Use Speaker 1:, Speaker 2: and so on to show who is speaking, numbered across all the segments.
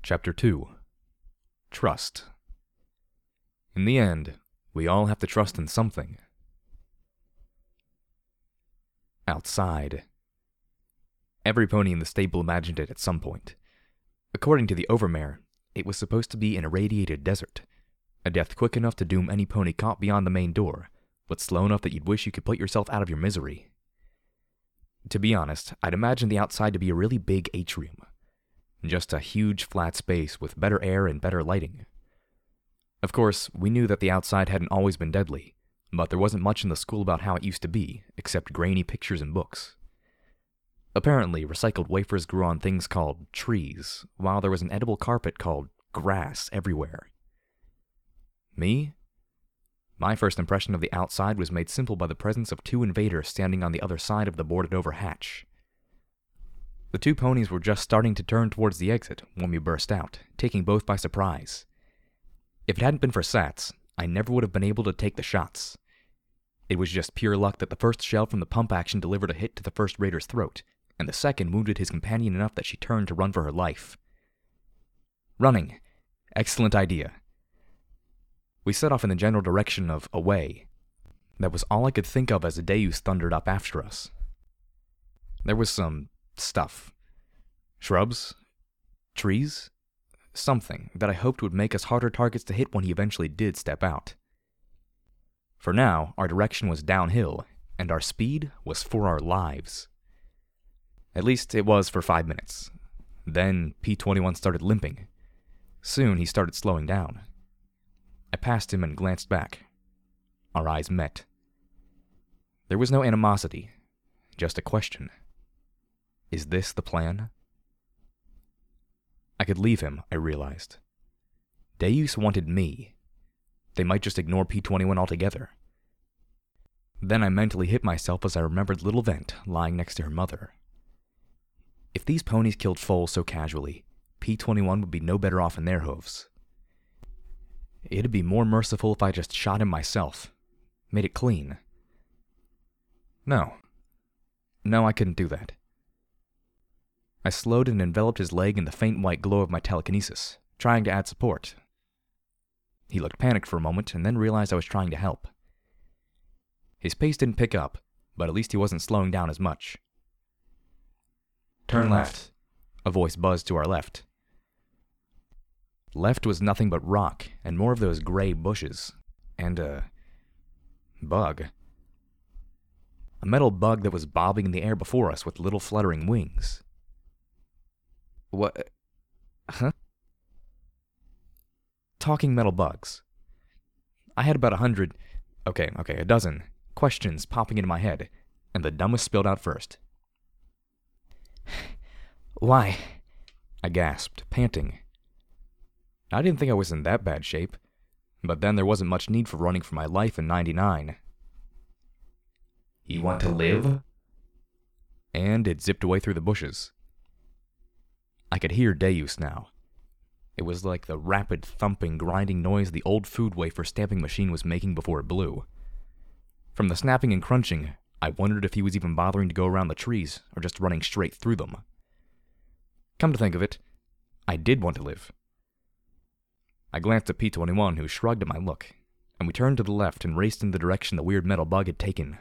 Speaker 1: Chapter 2. Trust. In the end, we all have to trust in something. Outside. Every pony in the stable imagined it at some point. According to the overmare, it was supposed to be an irradiated desert, a death quick enough to doom any pony caught beyond the main door, but slow enough that you'd wish you could put yourself out of your misery. To be honest, I'd imagine the outside to be a really big atrium. Just a huge flat space with better air and better lighting. Of course, we knew that the outside hadn't always been deadly, but there wasn't much in the school about how it used to be, except grainy pictures and books. Apparently, recycled wafers grew on things called trees, while there was an edible carpet called grass everywhere. Me? My first impression of the outside was made simple by the presence of two invaders standing on the other side of the boarded-over hatch. The two ponies were just starting to turn towards the exit when we burst out, taking both by surprise. If it hadn't been for Sats, I never would have been able to take the shots. It was just pure luck that the first shell from the pump action delivered a hit to the first raider's throat, and the second wounded his companion enough that she turned to run for her life. Running. Excellent idea. We set off in the general direction of away. That was all I could think of as the Deus thundered up after us. There was some stuff. Shrubs? Trees? Something that I hoped would make us harder targets to hit when he eventually did step out. For now, our direction was downhill, and our speed was for our lives. At least it was for 5 minutes. Then P-21 started limping. Soon he started slowing down. I passed him and glanced back. Our eyes met. There was no animosity, just a question. Is this the plan? I could leave him, I realized. Deus wanted me. They might just ignore P-21 altogether. Then I mentally hit myself as I remembered little Vent lying next to her mother. If these ponies killed foals so casually, P-21 would be no better off in their hooves. It'd be more merciful if I just shot him myself. Made it clean. No, I couldn't do that. I slowed and enveloped his leg in the faint white glow of my telekinesis, trying to add support. He looked panicked for a moment and then realized I was trying to help. His pace didn't pick up, but at least he wasn't slowing down as much. Turn left, a voice buzzed to our left. Left was nothing but rock and more of those gray bushes, and a bug. A metal bug that was bobbing in the air before us with little fluttering wings. What? Huh? Talking metal bugs. I had about a dozen questions popping into my head, and the dumbest spilled out first. Why? I gasped, panting. I didn't think I was in that bad shape, but then there wasn't much need for running for my life in 99.
Speaker 2: You want to live?
Speaker 1: And it zipped away through the bushes. I could hear Deus now. It was like the rapid, thumping, grinding noise the old food wafer stamping machine was making before it blew. From the snapping and crunching, I wondered if he was even bothering to go around the trees or just running straight through them. Come to think of it, I did want to live. I glanced at P-21, who shrugged at my look, and we turned to the left and raced in the direction the weird metal bug had taken.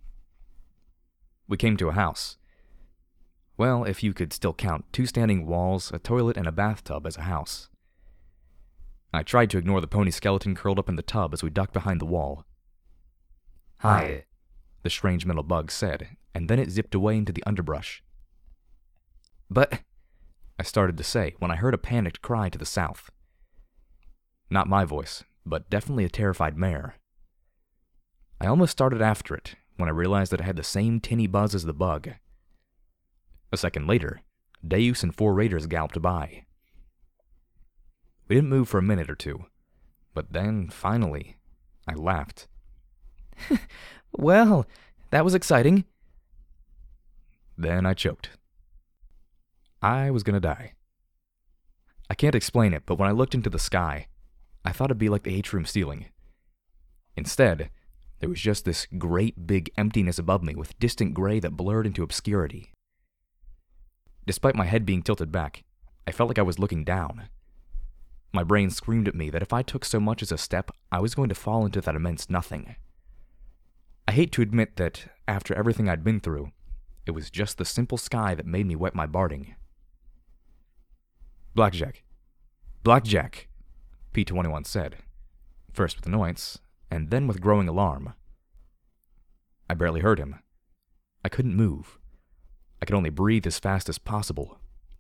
Speaker 1: We came to a house. Well, if you could still count 2 standing walls, a toilet, and a bathtub as a house. I tried to ignore the pony skeleton curled up in the tub as we ducked behind the wall.
Speaker 2: Hide,
Speaker 1: the strange metal bug said, and then it zipped away into the underbrush. But, I started to say when I heard a panicked cry to the south. Not my voice, but definitely a terrified mare. I almost started after it when I realized that it had the same tinny buzz as the bug. A second later, Deus and 4 raiders galloped by. We didn't move for a minute or two, but then, finally, I laughed.
Speaker 3: Well, that was exciting.
Speaker 1: Then I choked. I was gonna die. I can't explain it, but when I looked into the sky, I thought it'd be like the atrium ceiling. Instead, there was just this great big emptiness above me with distant gray that blurred into obscurity. Despite my head being tilted back, I felt like I was looking down, My brain screamed at me that if I took so much as a step, I was going to fall into that immense nothing. I hate to admit that, after everything I'd been through, it was just the simple sky that made me wet my barding. Blackjack. Blackjack, P21 said, first with annoyance, and then with growing alarm. I barely heard him. I couldn't move. I could only breathe as fast as possible.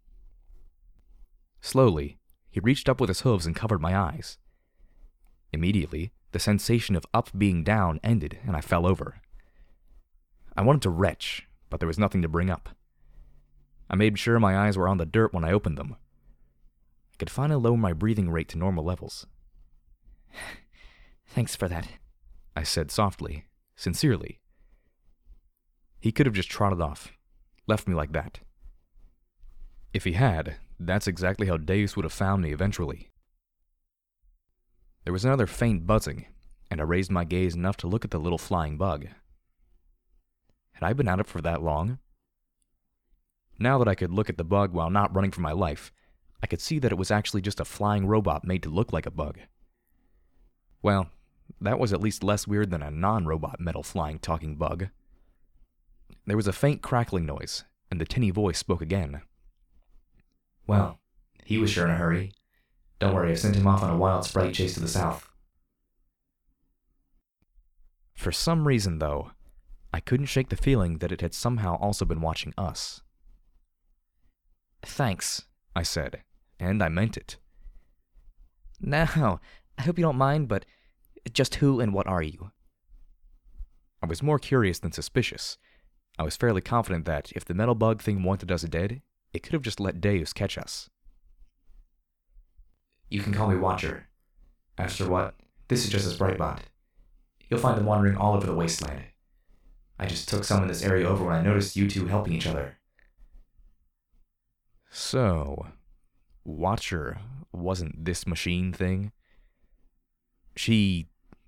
Speaker 1: Slowly, he reached up with his hooves and covered my eyes. Immediately, the sensation of up being down ended, and I fell over. I wanted to retch, but there was nothing to bring up. I made sure my eyes were on the dirt when I opened them. I could finally lower my breathing rate to normal levels.
Speaker 2: Thanks for that,
Speaker 1: I said softly, sincerely. He could have just trotted off, left me like that. If he had, that's exactly how Deus would have found me eventually. There was another faint buzzing, and I raised my gaze enough to look at the little flying bug. Had I been at it for that long? Now that I could look at the bug while not running for my life, I could see that it was actually just a flying robot made to look like a bug. Well, that was at least less weird than a non-robot metal flying talking bug. There was a faint crackling noise, and the tinny voice spoke again.
Speaker 2: Well, he was sure in a hurry. Don't worry, I've sent him off on a wild sprite chase to the south.
Speaker 1: For some reason, though, I couldn't shake the feeling that it had somehow also been watching us.
Speaker 2: Thanks,
Speaker 1: I said, and I meant it.
Speaker 2: Now, I hope you don't mind, but just who and what are you?
Speaker 1: I was more curious than suspicious. I was fairly confident that if the metal bug thing wanted us dead, it could have just let Deus catch us.
Speaker 2: You can call me Watcher. After what, this is just a sprite bot. You'll find them wandering all over the wasteland. I just took some in this area over when I noticed you two helping each other.
Speaker 1: So, Watcher wasn't this machine thing? The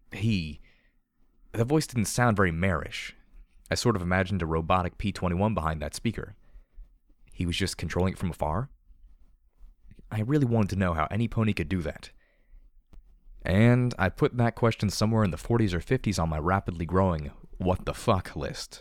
Speaker 1: voice didn't sound very marish. I sort of imagined a robotic P21 behind that speaker. He was just controlling it from afar? I really wanted to know how any pony could do that. And I put that question somewhere in the 40s or 50s on my rapidly growing what the fuck list.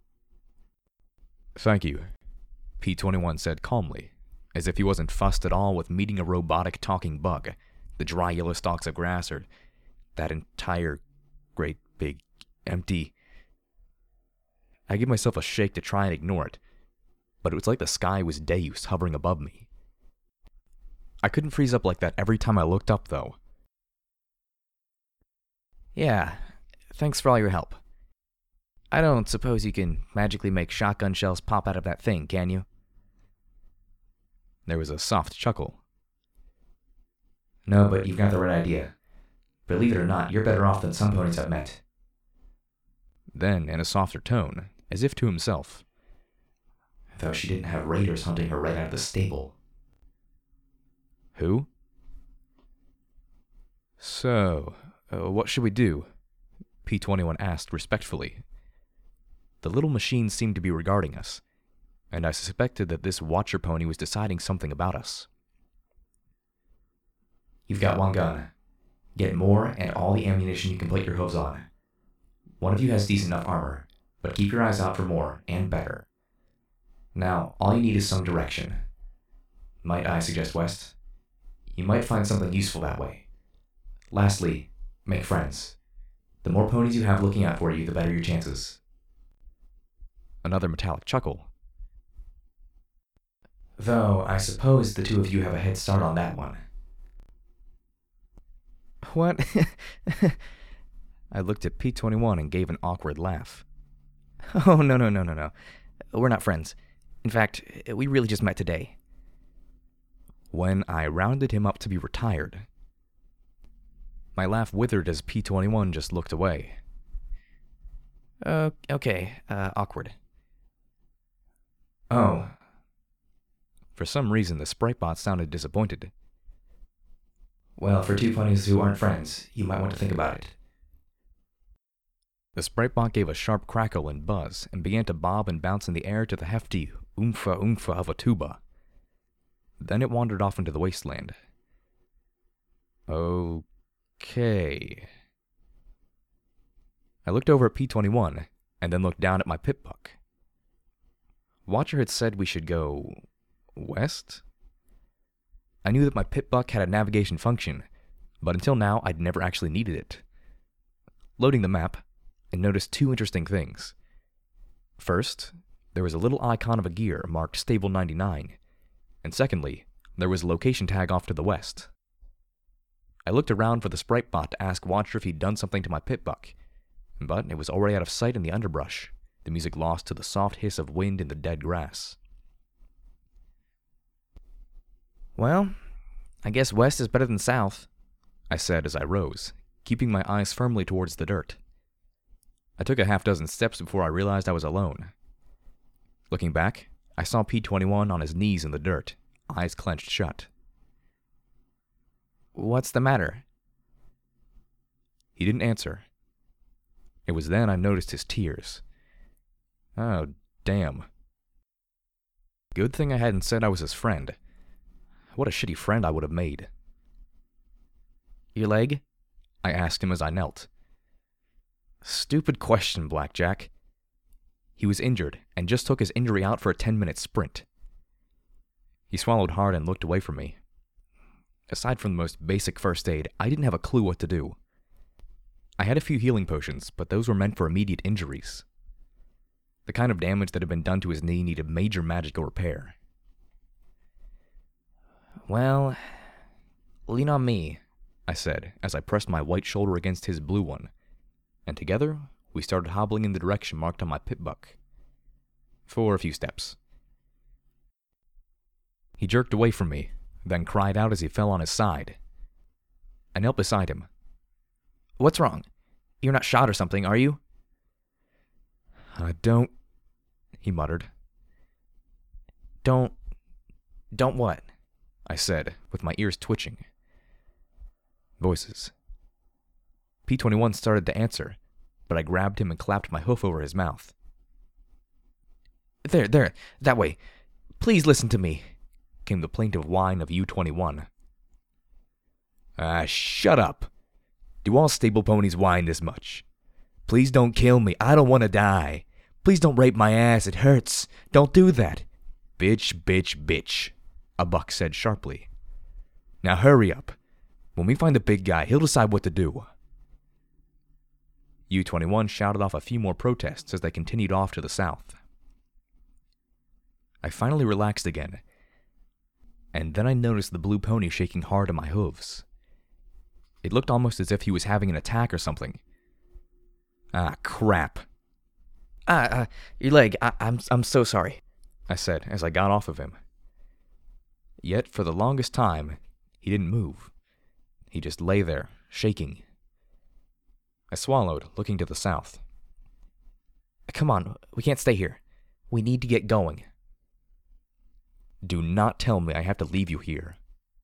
Speaker 1: Thank you, P21 said calmly, as if he wasn't fussed at all with meeting a robotic talking bug, the dry yellow stalks of grass, or that entire great big empty... I gave myself a shake to try and ignore it, but it was like the sky was Deus hovering above me. I couldn't freeze up like that every time I looked up, though.
Speaker 2: Yeah, thanks for all your help. I don't suppose you can magically make shotgun shells pop out of that thing, can you?
Speaker 1: There was a soft chuckle.
Speaker 2: No, but you've got the right idea. Believe it or not, you're better off than some ponies I've met.
Speaker 1: Then, in a softer tone, as if to himself.
Speaker 2: Though she didn't have raiders hunting her right out of the stable.
Speaker 1: Who? So, what should we do? P21 asked respectfully. The little machine seemed to be regarding us, and I suspected that this Watcher pony was deciding something about us.
Speaker 2: You've got one gun. Get more and all the ammunition you can put your hooves on. One of you has decent enough armor, but keep your eyes out for more and better. Now, all you need is some direction. Might I suggest west? You might find something useful that way. Lastly, make friends. The more ponies you have looking out for you, the better your chances.
Speaker 1: Another metallic chuckle.
Speaker 2: Though, I suppose the two of you have a head start on that one.
Speaker 1: What? I looked at P21 and gave an awkward laugh.
Speaker 2: Oh, no. We're not friends. In fact, we really just met today.
Speaker 1: When I rounded him up to be retired. My laugh withered as P21 just looked away.
Speaker 2: Okay, awkward.
Speaker 1: Oh. For some reason, the Spritebot sounded disappointed.
Speaker 2: Well, for two ponies who aren't friends, you might want to think about it.
Speaker 1: The Spritebot gave a sharp crackle and buzz and began to bob and bounce in the air to the hefty oomfa oomfa of a tuba. Then it wandered off into the wasteland. Okay. I looked over at P-21 and then looked down at my pit buck. Watcher had said we should go west? I knew that my pit buck had a navigation function, but until now I'd never actually needed it. Loading the map, I noticed two interesting things. First, there was a little icon of a gear marked Stable 99, and secondly, there was a location tag off to the west. I looked around for the sprite bot to ask Watcher if he'd done something to my pit buck, but it was already out of sight in the underbrush, the music lost to the soft hiss of wind in the dead grass. Well, I guess west is better than south, I said as I rose, keeping my eyes firmly towards the dirt. I took a half-dozen steps before I realized I was alone. Looking back, I saw P-21 on his knees in the dirt, eyes clenched shut. What's the matter? He didn't answer. It was then I noticed his tears. Oh, damn. Good thing I hadn't said I was his friend. What a shitty friend I would have made. Your leg? I asked him as I knelt. Stupid question, Blackjack. He was injured and just took his injury out for a 10-minute sprint. He swallowed hard and looked away from me. Aside from the most basic first aid, I didn't have a clue what to do. I had a few healing potions, but those were meant for immediate injuries. The kind of damage that had been done to his knee needed major magical repair. Well, lean on me, I said as I pressed my white shoulder against his blue one, and together we started hobbling in the direction marked on my pit buck. For a few steps. He jerked away from me, then cried out as he fell on his side. I knelt beside him. What's wrong? You're not shot or something, are you? I don't, he muttered. Don't what? I said, with my ears twitching. Voices. P-21 started to answer, but I grabbed him and clapped my hoof over his mouth. There, that way. Please listen to me, came the plaintive whine of U-21. Shut up. Do all stable ponies whine this much? Please don't kill me. I don't want to die. Please don't rape my ass. It hurts. Don't do that. Bitch, a buck said sharply. Now hurry up. When we find the big guy, he'll decide what to do. U-21 shouted off a few more protests as they continued off to the south. I finally relaxed again, and then I noticed the blue pony shaking hard on my hooves. It looked almost as if he was having an attack or something. Ah, crap. Your leg. I'm so sorry, I said as I got off of him. Yet, for the longest time, he didn't move. He just lay there, shaking. I swallowed, looking to the south. Come on, we can't stay here. We need to get going. Do not tell me I have to leave you here.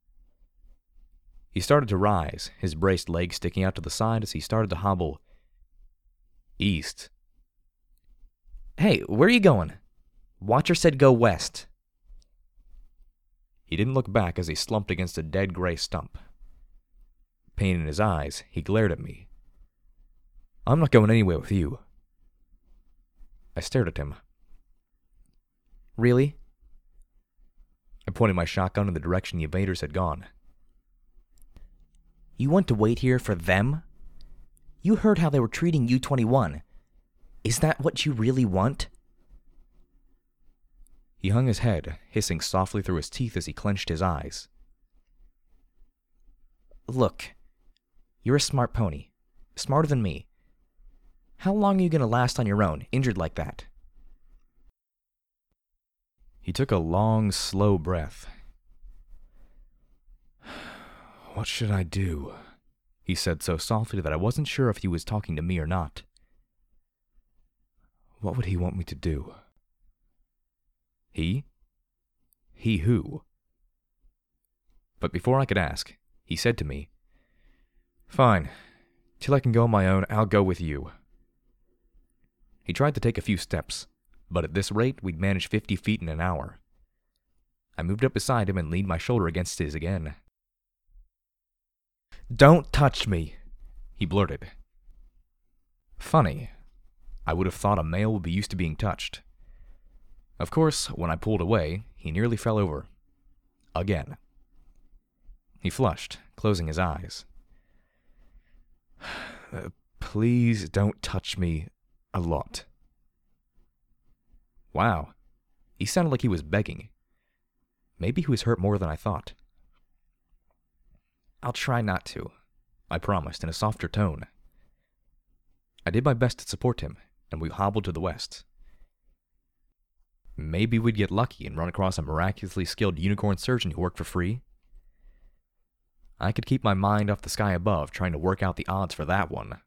Speaker 1: He started to rise, his braced legs sticking out to the side as he started to hobble east. Hey, where are you going? Watcher said go west. He didn't look back as he slumped against a dead gray stump. Pain in his eyes, he glared at me. I'm not going anywhere with you. I stared at him. Really? I pointed my shotgun in the direction the invaders had gone. You want to wait here for them? You heard how they were treating U-21. Is that what you really want? He hung his head, hissing softly through his teeth as he clenched his eyes. Look, you're a smart pony. Smarter than me. How long are you going to last on your own, injured like that? He took a long, slow breath. What should I do? He said so softly that I wasn't sure if he was talking to me or not. What would he want me to do? He? He who? But before I could ask, he said to me, Fine. Till I can go on my own, I'll go with you. He tried to take a few steps, but at this rate, we'd manage 50 feet in an hour. I moved up beside him and leaned my shoulder against his again. Don't touch me, he blurted. Funny. I would have thought a male would be used to being touched. Of course, when I pulled away, he nearly fell over. Again. He flushed, closing his eyes. Please don't touch me a lot. Wow. He sounded like he was begging. Maybe he was hurt more than I thought. I'll try not to, I promised in a softer tone. I did my best to support him, and we hobbled to the west. Maybe we'd get lucky and run across a miraculously skilled unicorn surgeon who worked for free. I could keep my mind off the sky above, trying to work out the odds for that one.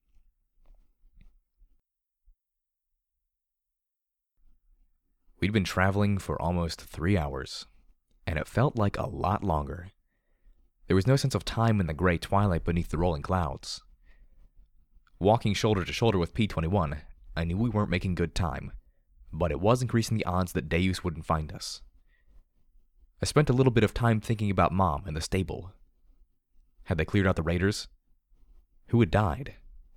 Speaker 1: We'd been traveling for almost 3 hours, and it felt like a lot longer. There was no sense of time in the gray twilight beneath the rolling clouds. Walking shoulder to shoulder with P-21, I knew we weren't making good time, but it was increasing the odds that Deus wouldn't find us. I spent a little bit of time thinking about Mom and the stable. Had they cleared out the raiders? Who had died?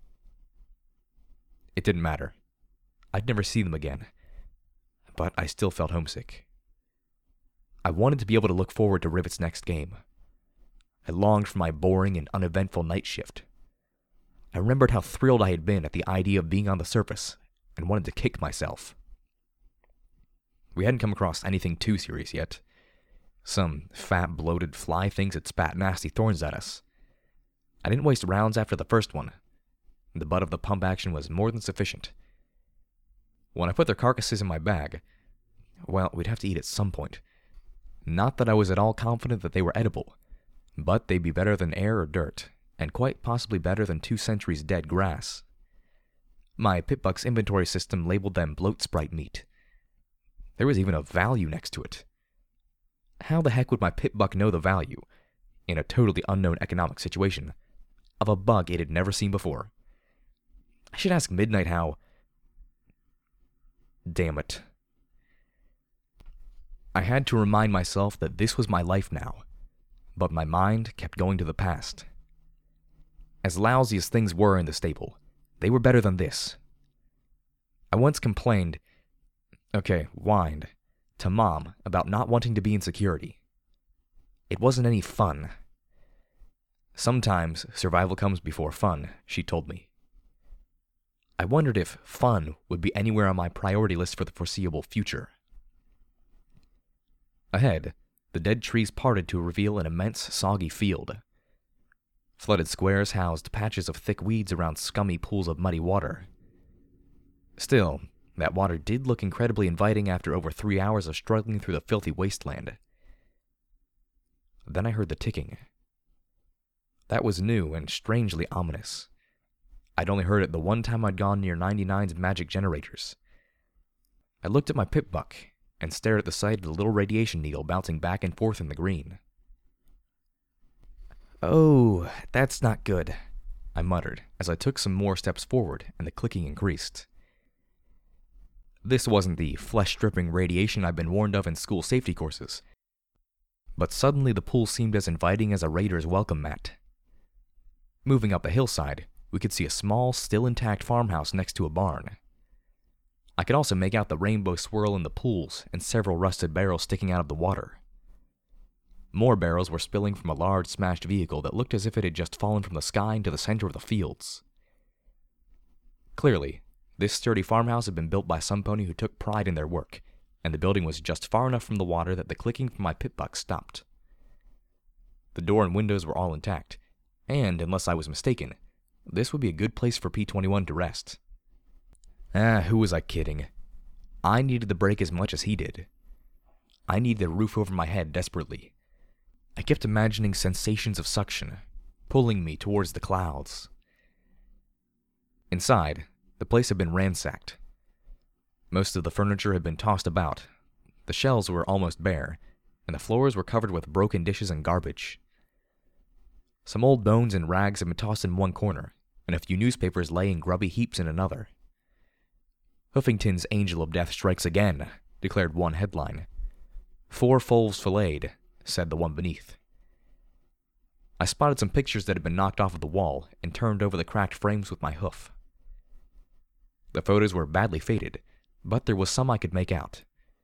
Speaker 1: It didn't matter. I'd never see them again, but I still felt homesick. I wanted to be able to look forward to Rivet's next game. I longed for my boring and uneventful night shift. I remembered how thrilled I had been at the idea of being on the surface, and wanted to kick myself. We hadn't come across anything too serious yet. Some fat, bloated fly things had spat nasty thorns at us. I didn't waste rounds after the first one. The butt of the pump action was more than sufficient. When I put their carcasses in my bag, well, we'd have to eat at some point. Not that I was at all confident that they were edible, but they'd be better than air or dirt, and quite possibly better than 2 centuries dead grass. My Pip-Buck's inventory system labeled them bloat sprite meat. There was even a value next to it. How the heck would my Pip-Buck know the value, in a totally unknown economic situation, of a bug it had never seen before? I should ask Midnight how... Damn it. I had to remind myself that this was my life now, but my mind kept going to the past. As lousy as things were in the stable, they were better than this. I once whined, to Mom about not wanting to be in security. It wasn't any fun. Sometimes survival comes before fun, she told me. I wondered if fun would be anywhere on my priority list for the foreseeable future. Ahead, the dead trees parted to reveal an immense, soggy field. Flooded squares housed patches of thick weeds around scummy pools of muddy water. Still, that water did look incredibly inviting after over 3 hours of struggling through the filthy wasteland. Then I heard the ticking. That was new and strangely ominous. I'd only heard it the one time I'd gone near 99's magic generators. I looked at my Pip-Buck and stared at the sight of the little radiation needle bouncing back and forth in the green. Oh, that's not good, I muttered as I took some more steps forward and the clicking increased. This wasn't the flesh-stripping radiation I'd been warned of in school safety courses, but suddenly the pool seemed as inviting as a raider's welcome mat. Moving up a hillside, we could see a small, still intact farmhouse next to a barn. I could also make out the rainbow swirl in the pools and several rusted barrels sticking out of the water. More barrels were spilling from a large smashed vehicle that looked as if it had just fallen from the sky into the center of the fields. Clearly, this sturdy farmhouse had been built by some pony who took pride in their work, and the building was just far enough from the water that the clicking from my Pip-Buck stopped. The door and windows were all intact, and, unless I was mistaken, this would be a good place for P-21 to rest. Who was I kidding? I needed the break as much as he did. I needed a roof over my head desperately. I kept imagining sensations of suction, pulling me towards the clouds. Inside, the place had been ransacked. Most of the furniture had been tossed about, the shelves were almost bare, and the floors were covered with broken dishes and garbage. Some old bones and rags had been tossed in one corner, and a few newspapers lay in grubby heaps in another. Huffington's Angel of Death strikes again, declared one headline. 4 foals filleted, said the one beneath. I spotted some pictures that had been knocked off of the wall and turned over the cracked frames with my hoof. The photos were badly faded, but there was some I could make out.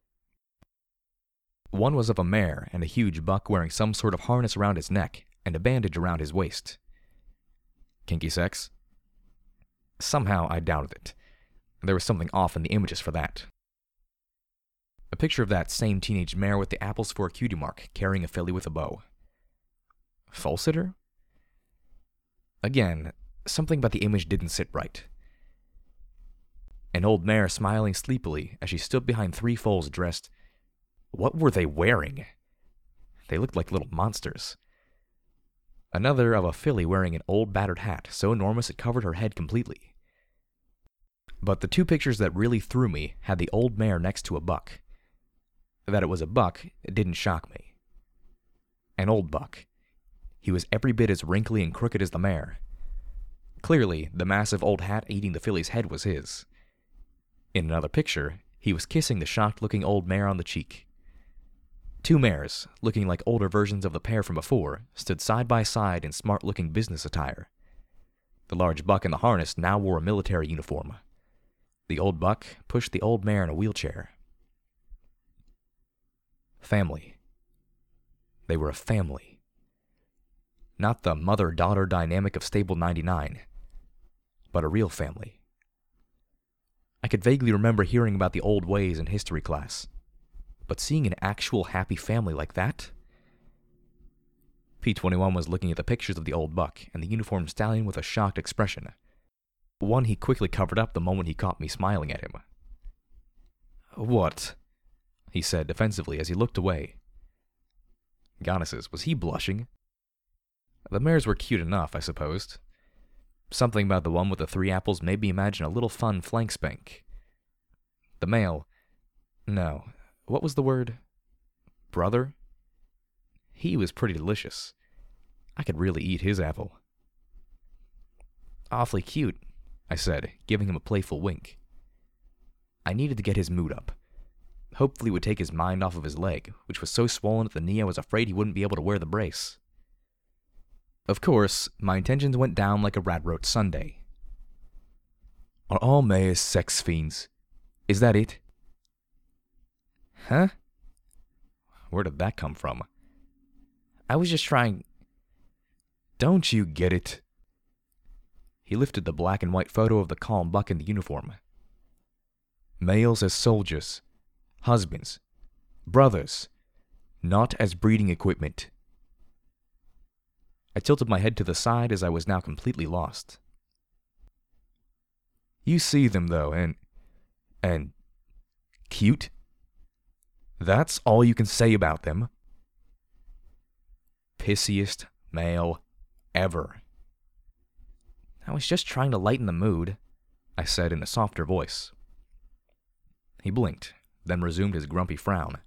Speaker 1: One was of a mare and a huge buck wearing some sort of harness around his neck and a bandage around his waist. Kinky sex? Somehow I doubted it. There was something off in the images for that. A picture of that same teenage mare with the apples for a cutie mark carrying a filly with a bow. Foal sitter? Again, something about the image didn't sit right. An old mare smiling sleepily as she stood behind 3 foals dressed. What were they wearing? They looked like little monsters. Another of a filly wearing an old battered hat so enormous it covered her head completely. But the 2 pictures that really threw me had the old mare next to a buck. That it was a buck didn't shock me. An old buck. He was every bit as wrinkly and crooked as the mare. Clearly, the massive old hat eating the filly's head was his. In another picture, he was kissing the shocked-looking old mare on the cheek. 2 mares, looking like older versions of the pair from before, stood side by side in smart-looking business attire. The large buck in the harness now wore a military uniform. The old buck pushed the old mare in a wheelchair. Family. They were a family. Not the mother-daughter dynamic of Stable 99, but a real family. I could vaguely remember hearing about the old ways in history class, but seeing an actual happy family like that? P-21 was looking at the pictures of the old buck and the uniformed stallion with a shocked expression. One he quickly covered up the moment he caught me smiling at him. "What?" he said defensively as he looked away. Goddesses, was he blushing? The mares were cute enough, I supposed. Something about the one with the 3 apples made me imagine a little fun flank spank. The male... No, what was the word? Brother? He was pretty delicious. I could really eat his apple. "Awfully cute," I said, giving him a playful wink. I needed to get his mood up. Hopefully it would take his mind off of his leg, which was so swollen at the knee I was afraid he wouldn't be able to wear the brace. Of course, my intentions went down like a rat-roast sundae. "Are all mares sex fiends? Is that it?" Huh? Where did that come from? I was just trying... Don't you get it? He lifted the black and white photo of the calm buck in the uniform. "Males as soldiers, husbands, brothers, not as breeding equipment." I tilted my head to the side as I was now completely lost. "You see them, though, and cute? That's all you can say about them?" Pissiest male ever. I was just trying to lighten the mood, I said in a softer voice. He blinked, then resumed his grumpy frown.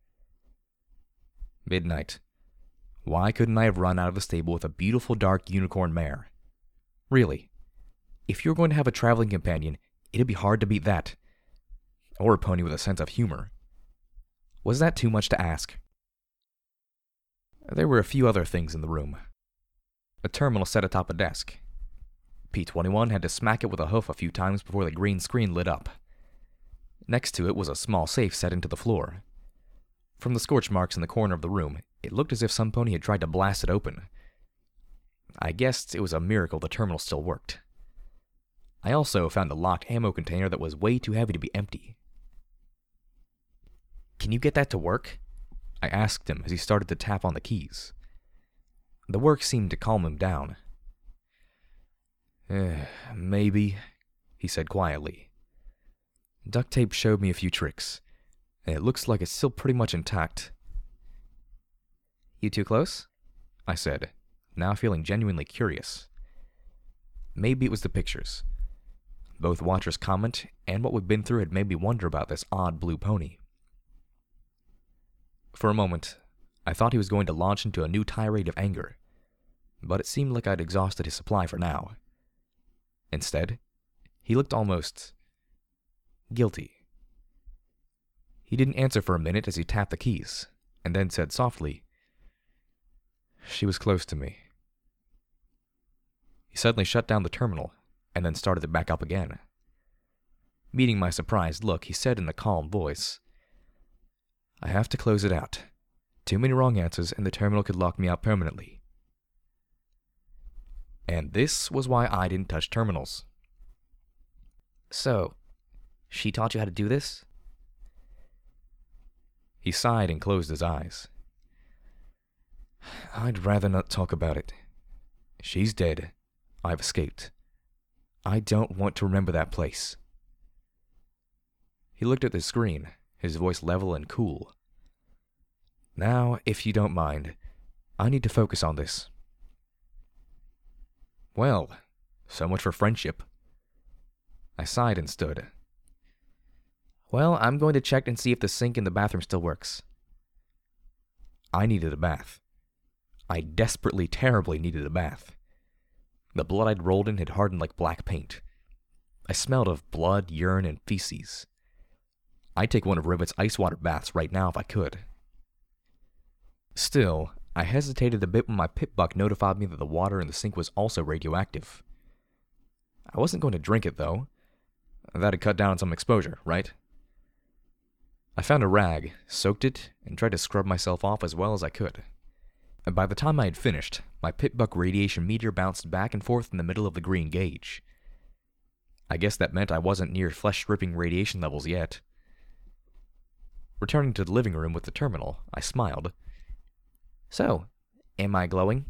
Speaker 1: Midnight. Why couldn't I have run out of the stable with a beautiful dark unicorn mare? Really, if you were going to have a traveling companion, it'd be hard to beat that. Or a pony with a sense of humor. Was that too much to ask? There were a few other things in the room. A terminal set atop a desk. P-21 had to smack it with a hoof a few times before the green screen lit up. Next to it was a small safe set into the floor. From the scorch marks in the corner of the room, it looked as if some pony had tried to blast it open. I guessed it was a miracle the terminal still worked. I also found a locked ammo container that was way too heavy to be empty. "Can you get that to work?" I asked him as he started to tap on the keys. The work seemed to calm him down. Maybe," he said quietly. "Duct tape showed me a few tricks, and it looks like it's still pretty much intact." "You too close?" I said, now feeling genuinely curious. Maybe it was the pictures. Both Watcher's comment and what we'd been through had made me wonder about this odd blue pony. For a moment, I thought he was going to launch into a new tirade of anger, but it seemed like I'd exhausted his supply for now. Instead, he looked almost guilty. He didn't answer for a minute as he tapped the keys, and then said softly, "She was close to me. suddenly shut down the terminal and then started it back up again. Meeting my surprised look, he said in a calm voice, "I have to close it out. Too many wrong answers and the terminal could lock me out permanently." And this was why I didn't touch terminals.
Speaker 2: "So, she taught you how to do this?"
Speaker 1: He sighed and closed his eyes. "I'd rather not talk about it. She's dead. I've escaped. I don't want to remember that place." He looked at the screen, his voice level and cool. "Now, if you don't mind, I need to focus on this." Well, so much for friendship. I sighed and stood.
Speaker 2: "Well, I'm going to check and see if the sink in the bathroom still works."
Speaker 1: I needed a bath. I desperately, terribly needed a bath. The blood I'd rolled in had hardened like black paint. I smelled of blood, urine, and feces. I'd take one of Rivet's ice water baths right now if I could. Still, I hesitated a bit when my pit buck notified me that the water in the sink was also radioactive. I wasn't going to drink it, though. That'd cut down on some exposure, right? I found a rag, soaked it, and tried to scrub myself off as well as I could. And by the time I had finished, my pit buck radiation meter bounced back and forth in the middle of the green gauge. I guess that meant I wasn't near flesh-stripping radiation levels yet. Returning to the living room with the terminal, I smiled.
Speaker 2: "So, am I glowing?"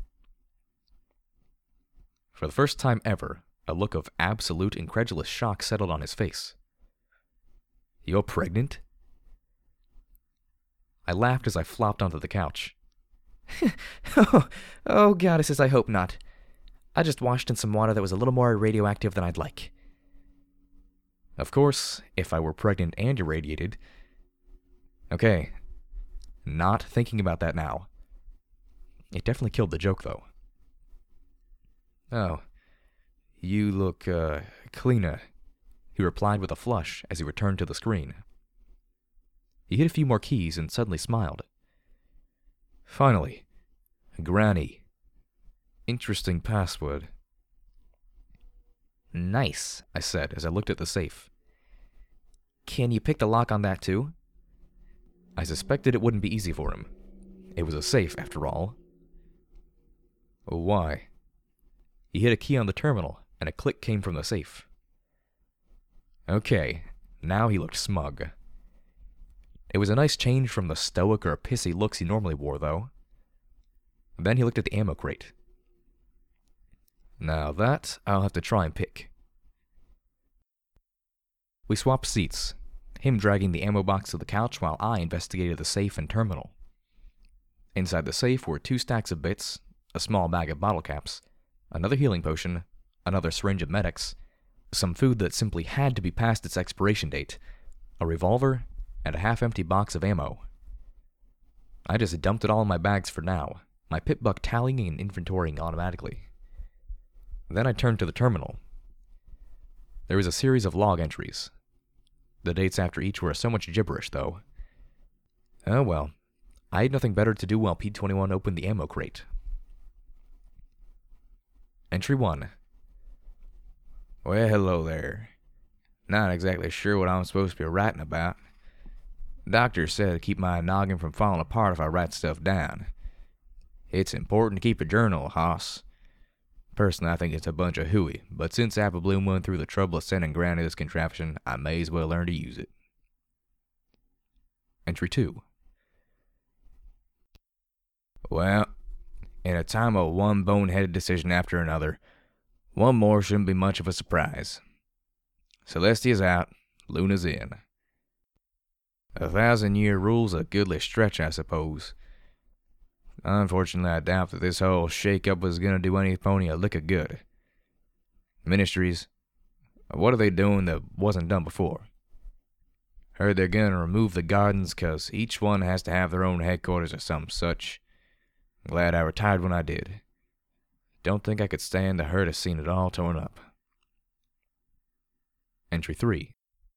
Speaker 1: For the first time ever, a look of absolute incredulous shock settled on his face. "You're pregnant?" I laughed as I flopped onto the couch.
Speaker 2: Oh, goddesses, I hope not. I just washed in some water that was a little more radioactive than I'd like."
Speaker 1: Of course, if I were pregnant and irradiated... Okay, not thinking about that now. It definitely killed the joke, though. "Oh, you look, cleaner," he replied with a flush as he returned to the screen. He hit a few more keys and suddenly smiled. "Finally. Granny. Interesting password."
Speaker 2: "Nice,"
Speaker 1: I said as I looked at the safe.
Speaker 2: "Can you pick the lock on that too?"
Speaker 1: I suspected it wouldn't be easy for him. It was a safe, after all. "Why?" He hit a key on the terminal, and a click came from the safe. Okay, now he looked smug. It was a nice change from the stoic or pissy looks he normally wore, though. Then he looked at the ammo crate. Now that I'll have to try and pick. We swapped seats, him dragging the ammo box to the couch while I investigated the safe and terminal. Inside the safe were 2 stacks of bits, a small bag of bottle caps, another healing potion, another syringe of medics, some food that simply had to be past its expiration date, a revolver, and a half-empty box of ammo. I just dumped it all in my bags for now, my pit buck tallying and inventorying automatically. Then I turned to the terminal. There was a series of log entries. The dates after each were so much gibberish, though. Oh well, I had nothing better to do while P-21 opened the ammo crate. Entry 1. Well, hello there. Not exactly sure what I'm supposed to be writing about. Doctor said to keep my noggin from falling apart if I write stuff down. It's important to keep a journal, hoss. Personally, I think it's a bunch of hooey, but since Apple Bloom went through the trouble of sending Granny this contraption, I may as well learn to use it. Entry 2. Well, in a time of one boneheaded decision after another, one more shouldn't be much of a surprise. Celestia's out, Luna's in. 1,000-year rule's a goodly stretch, I suppose. Unfortunately, I doubt that this whole shake-up was going to do any pony a lick of good. Ministries, what are they doing that wasn't done before? Heard they're going to remove the gardens 'cause each one has to have their own headquarters or some such. Glad I retired when I did. Don't think I could stand the hurt of seeing it all torn up. Entry 3.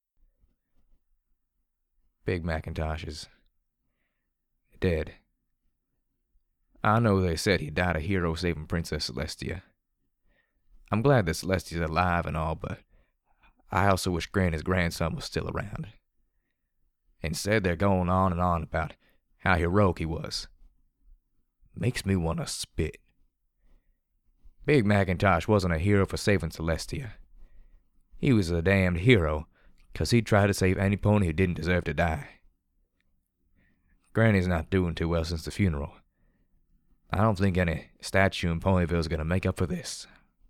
Speaker 1: Big Macintoshes. Dead. I know they said he died a hero saving Princess Celestia. I'm glad that Celestia's alive and all, but I also wish Granny's grandson was still around. Instead, they're going on and on about how heroic he was. Makes me want to spit. Big Macintosh wasn't a hero for saving Celestia. He was a damned hero, 'cause he tried to save any pony who didn't deserve to die. Granny's not doing too well since the funeral. I don't think any statue in Ponyville's gonna make up for this.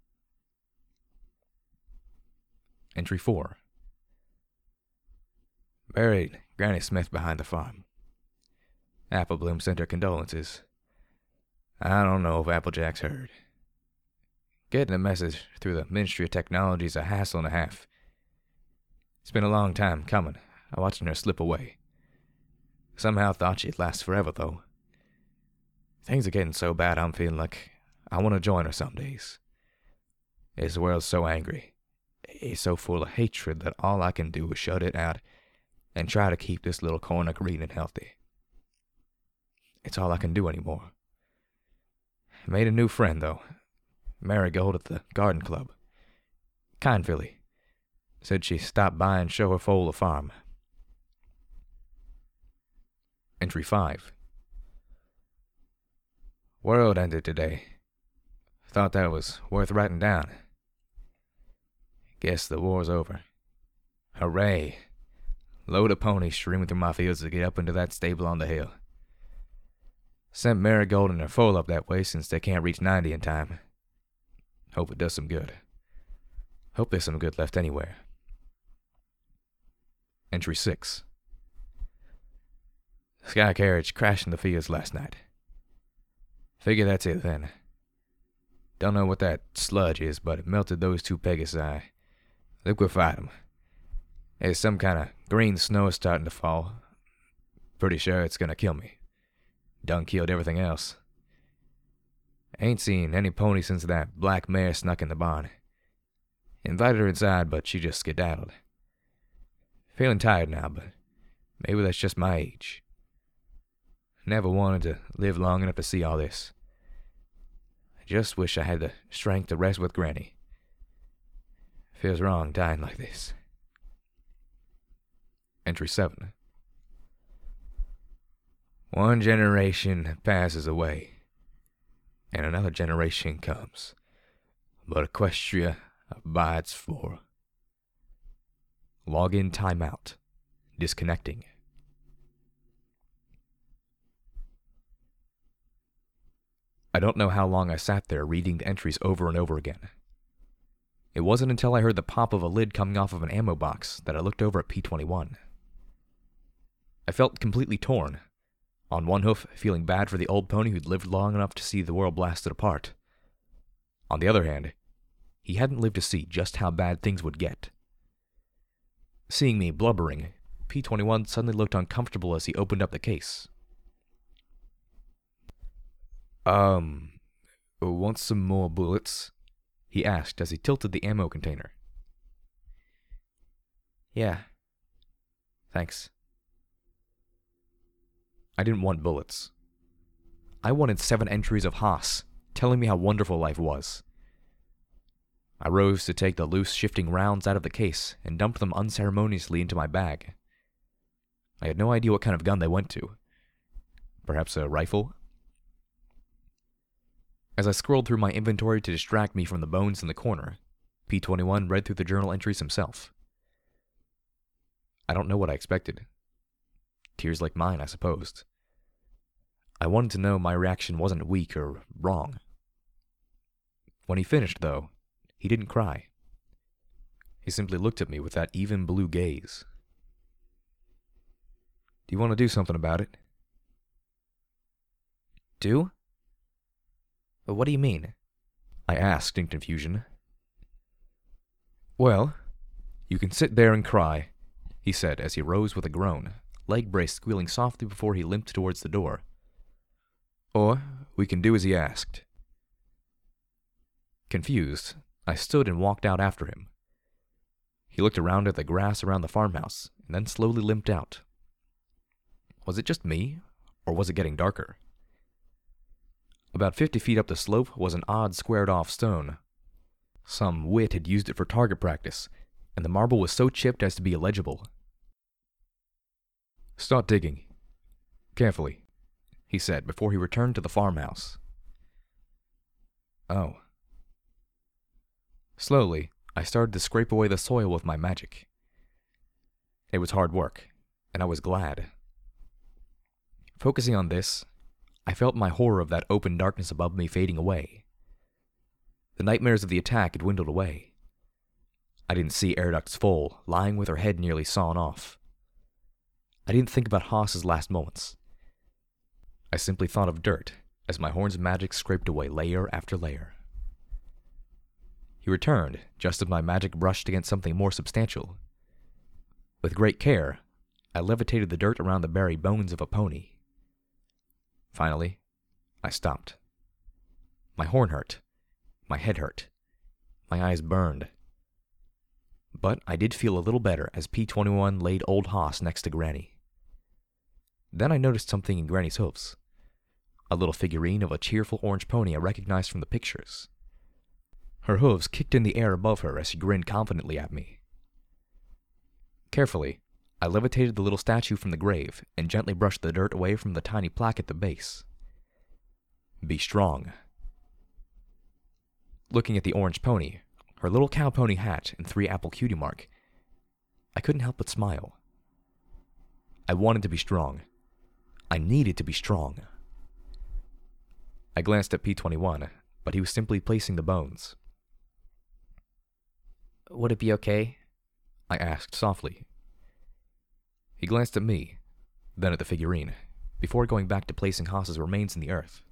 Speaker 1: Entry 4. Buried Granny Smith behind the farm. Applebloom sent her condolences. I don't know if Applejack's heard. Getting a message through the Ministry of Technology is a hassle and a half. It's been a long time coming, watching her slip away. Somehow thought she'd last forever, though. Things are getting so bad I'm feeling like I want to join her some days. This world's so angry. It's so full of hatred that all I can do is shut it out and try to keep this little corner green and healthy. It's all I can do anymore. Made a new friend, though. Marigold at the garden club. Kind filly. Said she stopped by and show her foal the farm. Entry 5. World ended today. Thought that was worth writing down. Guess the war's over. Hooray! Load of ponies streaming through my fields to get up into that stable on the hill. Sent Marigold and her foal up that way since they can't reach 90 in time. Hope it does some good. Hope there's some good left anywhere. Entry 6. Sky carriage crashed in the fields last night. Figure that's it then. Don't know what that sludge is, but it melted those two Pegasi. Liquefied them. There's some kind of green snow starting to fall. Pretty sure it's gonna kill me. Done killed everything else. Ain't seen any pony since that black mare snuck in the barn. Invited her inside, but she just skedaddled. Feeling tired now, but maybe that's just my age. Never wanted to live long enough to see all this. I just wish I had the strength to rest with Granny. Feels wrong dying like this. Entry 7. One generation passes away, and another generation comes, but Equestria abides for. Login timeout. Disconnecting. I don't know how long I sat there reading the entries over and over again. It wasn't until I heard the pop of a lid coming off of an ammo box that I looked over at P-21. I felt completely torn. On one hoof, feeling bad for the old pony who'd lived long enough to see the world blasted apart. On the other hand, he hadn't lived to see just how bad things would get. Seeing me blubbering, P-21 suddenly looked uncomfortable as he opened up the case. Want some more bullets? He asked as he tilted the ammo container. Yeah. Thanks. I didn't want bullets. I wanted 7 entries of Haas, telling me how wonderful life was. I rose to take the loose, shifting rounds out of the case and dumped them unceremoniously into my bag. I had no idea what kind of gun they went to. Perhaps a rifle? As I scrolled through my inventory to distract me from the bones in the corner, P-21 read through the journal entries himself. I don't know what I expected. Tears like mine, I supposed. I wanted to know my reaction wasn't weak or wrong. When he finished, though, he didn't cry. He simply looked at me with that even blue gaze. Do you want to do something about it? Do? But what do you mean? I asked in confusion. Well, you can sit there and cry, he said as he rose with a groan, leg brace squealing softly before he limped towards the door. Or we can do as he asked. Confused, I stood and walked out after him. He looked around at the grass around the farmhouse and then slowly limped out. Was it just me, or was it getting darker? About 50 feet up the slope was an odd squared-off stone. Some wit had used it for target practice, and the marble was so chipped as to be illegible. "Start digging. Carefully," he said before he returned to the farmhouse. Oh. Slowly, I started to scrape away the soil with my magic. It was hard work, and I was glad. Focusing on this, I felt my horror of that open darkness above me fading away. The nightmares of the attack had dwindled away. I didn't see Air Duct's foal, lying with her head nearly sawn off. I didn't think about Haas's last moments. I simply thought of Dirt as my horn's magic scraped away layer after layer. He returned just as my magic brushed against something more substantial. With great care, I levitated the dirt around the buried bones of a pony. Finally, I stopped. My horn hurt. My head hurt. My eyes burned. But I did feel a little better as P-21 laid old Haas next to Granny. Then I noticed something in Granny's hooves. A little figurine of a cheerful orange pony I recognized from the pictures. Her hooves kicked in the air above her as she grinned confidently at me. Carefully, I levitated the little statue from the grave and gently brushed the dirt away from the tiny plaque at the base. Be strong. Looking at the orange pony, her little cow pony hat and 3-apple cutie mark, I couldn't help but smile. I wanted to be strong. I needed to be strong. I glanced at P-21, but he was simply placing the bones. "Would it be okay?" I asked softly. He glanced at me, then at the figurine, before going back to placing Haas's remains in the earth.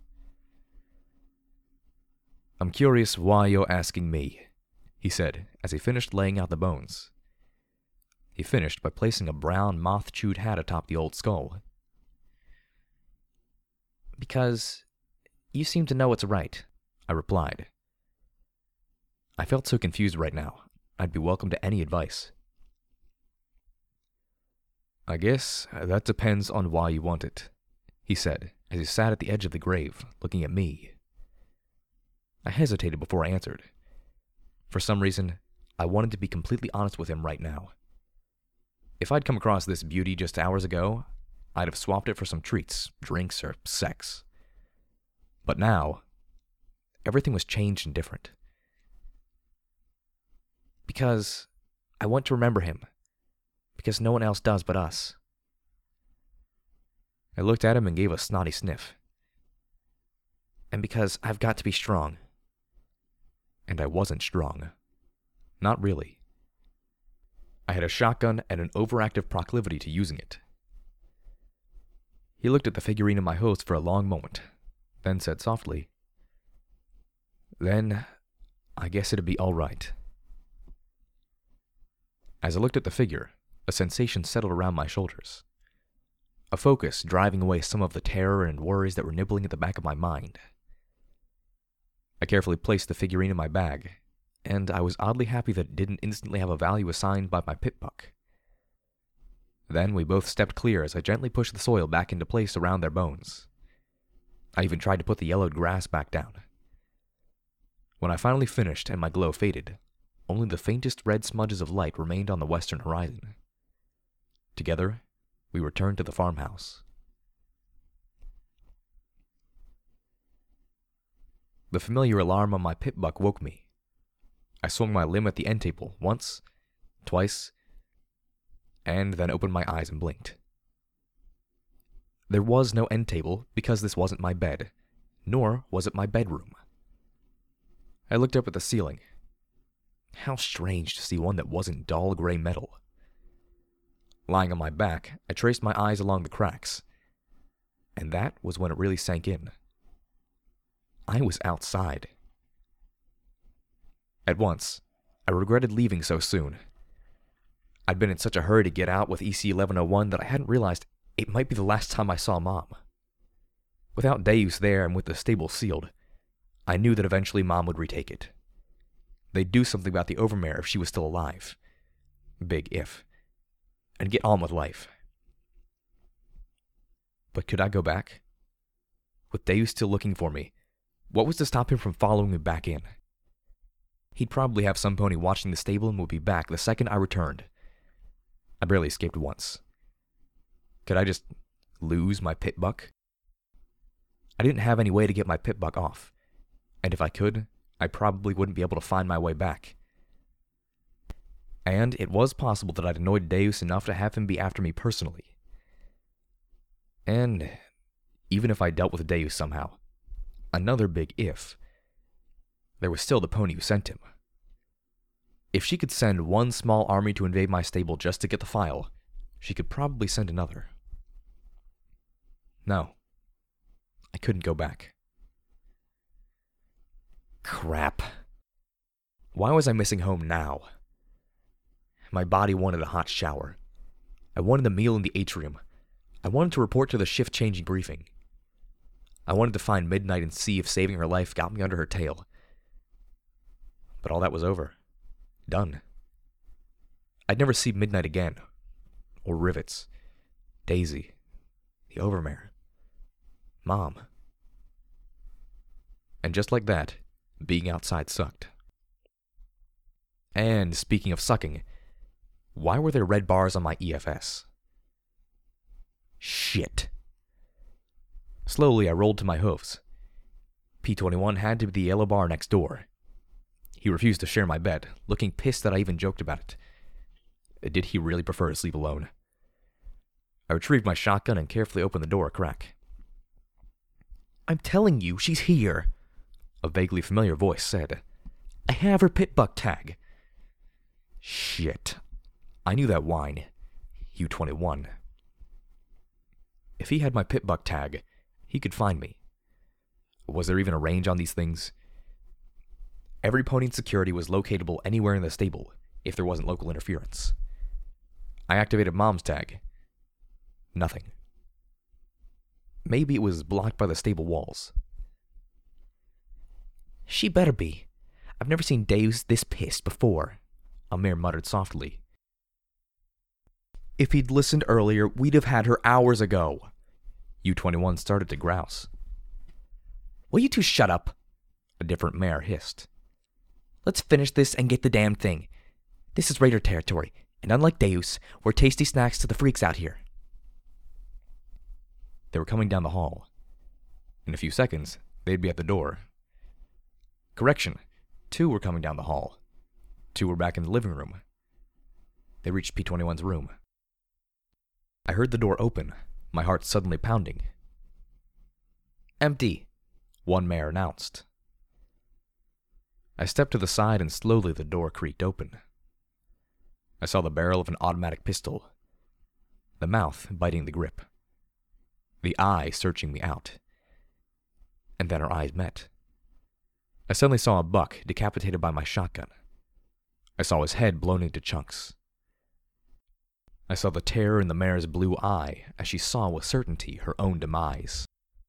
Speaker 1: "I'm curious why you're asking me," he said as he finished laying out the bones. He finished by placing a brown, moth-chewed hat atop the old skull. "Because you seem to know what's right," I replied. I felt so confused right now, I'd be welcome to any advice. "I guess that depends on why you want it," he said as he sat at the edge of the grave, looking at me. I hesitated before I answered. For some reason, I wanted to be completely honest with him right now. If I'd come across this beauty just hours ago, I'd have swapped it for some treats, drinks, or sex. But now, everything was changed and different. "Because I want to remember him. Because no one else does but us." I looked at him and gave a snotty sniff. "And because I've got to be strong." And I wasn't strong. Not really. I had a shotgun and an overactive proclivity to using it. He looked at the figurine in my hooves for a long moment, then said softly, "Then I guess it'd be all right." As I looked at the figure, a sensation settled around my shoulders. A focus driving away some of the terror and worries that were nibbling at the back of my mind. I carefully placed the figurine in my bag, and I was oddly happy that it didn't instantly have a value assigned by my pit buck. Then we both stepped clear as I gently pushed the soil back into place around their bones. I even tried to put the yellowed grass back down. When I finally finished and my glow faded, only the faintest red smudges of light remained on the western horizon. Together, we returned to the farmhouse. The familiar alarm on my pit buck woke me. I swung my limb at the end table once, twice, and then opened my eyes and blinked. There was no end table because this wasn't my bed, nor was it my bedroom. I looked up at the ceiling. How strange to see one that wasn't dull gray metal. Lying on my back, I traced my eyes along the cracks, and that was when it really sank in. I was outside. At once, I regretted leaving so soon. I'd been in such a hurry to get out with EC-1101 that I hadn't realized it might be the last time I saw Mom. Without Deus there and with the stable sealed, I knew that eventually Mom would retake it. They'd do something about the Overmare if she was still alive. Big if. And get on with life. But could I go back? With Deus still looking for me, what was to stop him from following me back in? He'd probably have some pony watching the stable and would be back the second I returned. I barely escaped once. Could I just lose my pit buck? I didn't have any way to get my pit buck off, and if I could, I probably wouldn't be able to find my way back. And it was possible that I'd annoyed Deus enough to have him be after me personally. And even if I dealt with Deus somehow, another big if, there was still the pony who sent him. If she could send one small army to invade my stable just to get the file, she could probably send another. No, I couldn't go back. Crap. Why was I missing home now? My body wanted a hot shower. I wanted a meal in the atrium. I wanted to report to the shift-changing briefing. I wanted to find Midnight and see if saving her life got me under her tail. But all that was over. Done. I'd never see Midnight again. Or Rivets. Daisy. The Overmare. Mom. And just like that, being outside sucked. And speaking of sucking, why were there red bars on my EFS? Shit. Slowly, I rolled to my hooves. P21 had to be the yellow bar next door. He refused to share my bed, looking pissed that I even joked about it. Did he really prefer to sleep alone? I retrieved my shotgun and carefully opened the door a crack. I'm telling you, she's here, a vaguely familiar voice said. I have her pit buck tag. Shit. I knew that whine. U-21. If he had my pit buck tag, he could find me. Was there even a range on these things? Every pony in security was locatable anywhere in the stable, if there wasn't local interference. I activated Mom's tag. Nothing. Maybe it was blocked by the stable walls. She better be. I've never seen Deus this pissed before, Amir muttered softly. If he'd listened earlier, we'd have had her hours ago. U-21 started to grouse. Will you two shut up? A different mare hissed. Let's finish this and get the damn thing. This is Raider territory, and unlike Deus, we're tasty snacks to the freaks out here. They were coming down the hall. In a few seconds, they'd be at the door. Correction, 2 were coming down the hall. 2 were back in the living room. They reached P21's room. I heard the door open, my heart suddenly pounding. Empty, one mare announced. I stepped to the side and slowly the door creaked open. I saw the barrel of an automatic pistol, the mouth biting the grip, the eye searching me out. And then our eyes met. I suddenly saw a buck decapitated by my shotgun. I saw his head blown into chunks. I saw the terror in the mare's blue eye as she saw with certainty her own demise.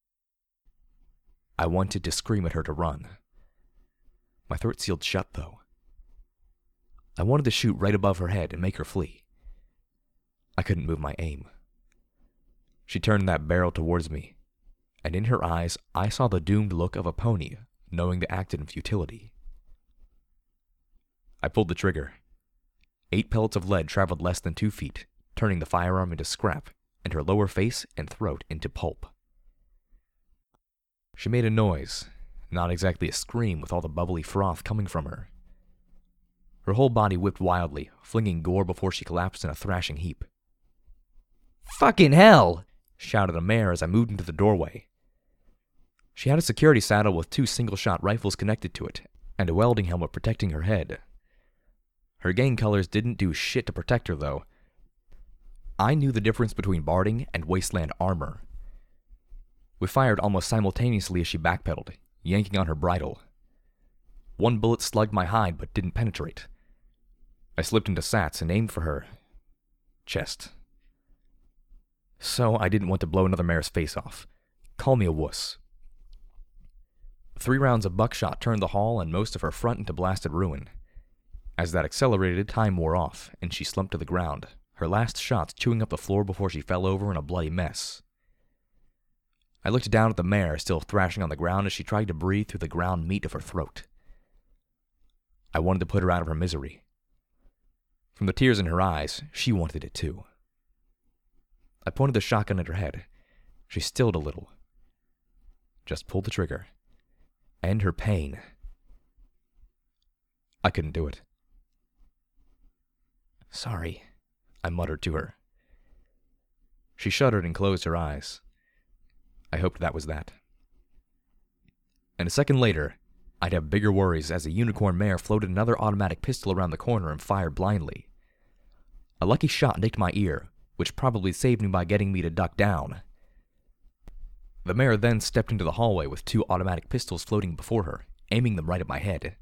Speaker 1: I wanted to scream at her to run. My throat sealed shut, though. I wanted to shoot right above her head and make her flee. I couldn't move my aim. She turned that barrel towards me, and in her eyes I saw the doomed look of a pony knowing they acted in futility. I pulled the trigger. 8 pellets of lead traveled less than 2 feet, turning the firearm into scrap and her lower face and throat into pulp. She made a noise, not exactly a scream with all the bubbly froth coming from her. Her whole body whipped wildly, flinging gore before she collapsed in a thrashing heap. Fucking hell! Shouted a mare as I moved into the doorway. She had a security saddle with 2 single-shot rifles connected to it, and a welding helmet protecting her head. Her gang colors didn't do shit to protect her, though. I knew the difference between Barding and Wasteland armor. We fired almost simultaneously as she backpedaled, yanking on her bridle. 1 bullet slugged my hide but didn't penetrate. I slipped into sats and aimed for her chest. So I didn't want to blow another mare's face off. Call me a wuss. 3 rounds of buckshot turned the hall and most of her front into blasted ruin. As that accelerated, time wore off, and she slumped to the ground, her last shots chewing up the floor before she fell over in a bloody mess. I looked down at the mare, still thrashing on the ground as she tried to breathe through the ground meat of her throat. I wanted to put her out of her misery. From the tears in her eyes, she wanted it too. I pointed the shotgun at her head. She stilled a little. Just pulled the trigger. End her pain. I couldn't do it. Sorry, I muttered to her. She shuddered and closed her eyes. I hoped that was that. And a second later, I'd have bigger worries as a unicorn mare floated another automatic pistol around the corner and fired blindly. A lucky shot nicked my ear, which probably saved me by getting me to duck down. The mare then stepped into the hallway with 2 automatic pistols floating before her, aiming them right at my head.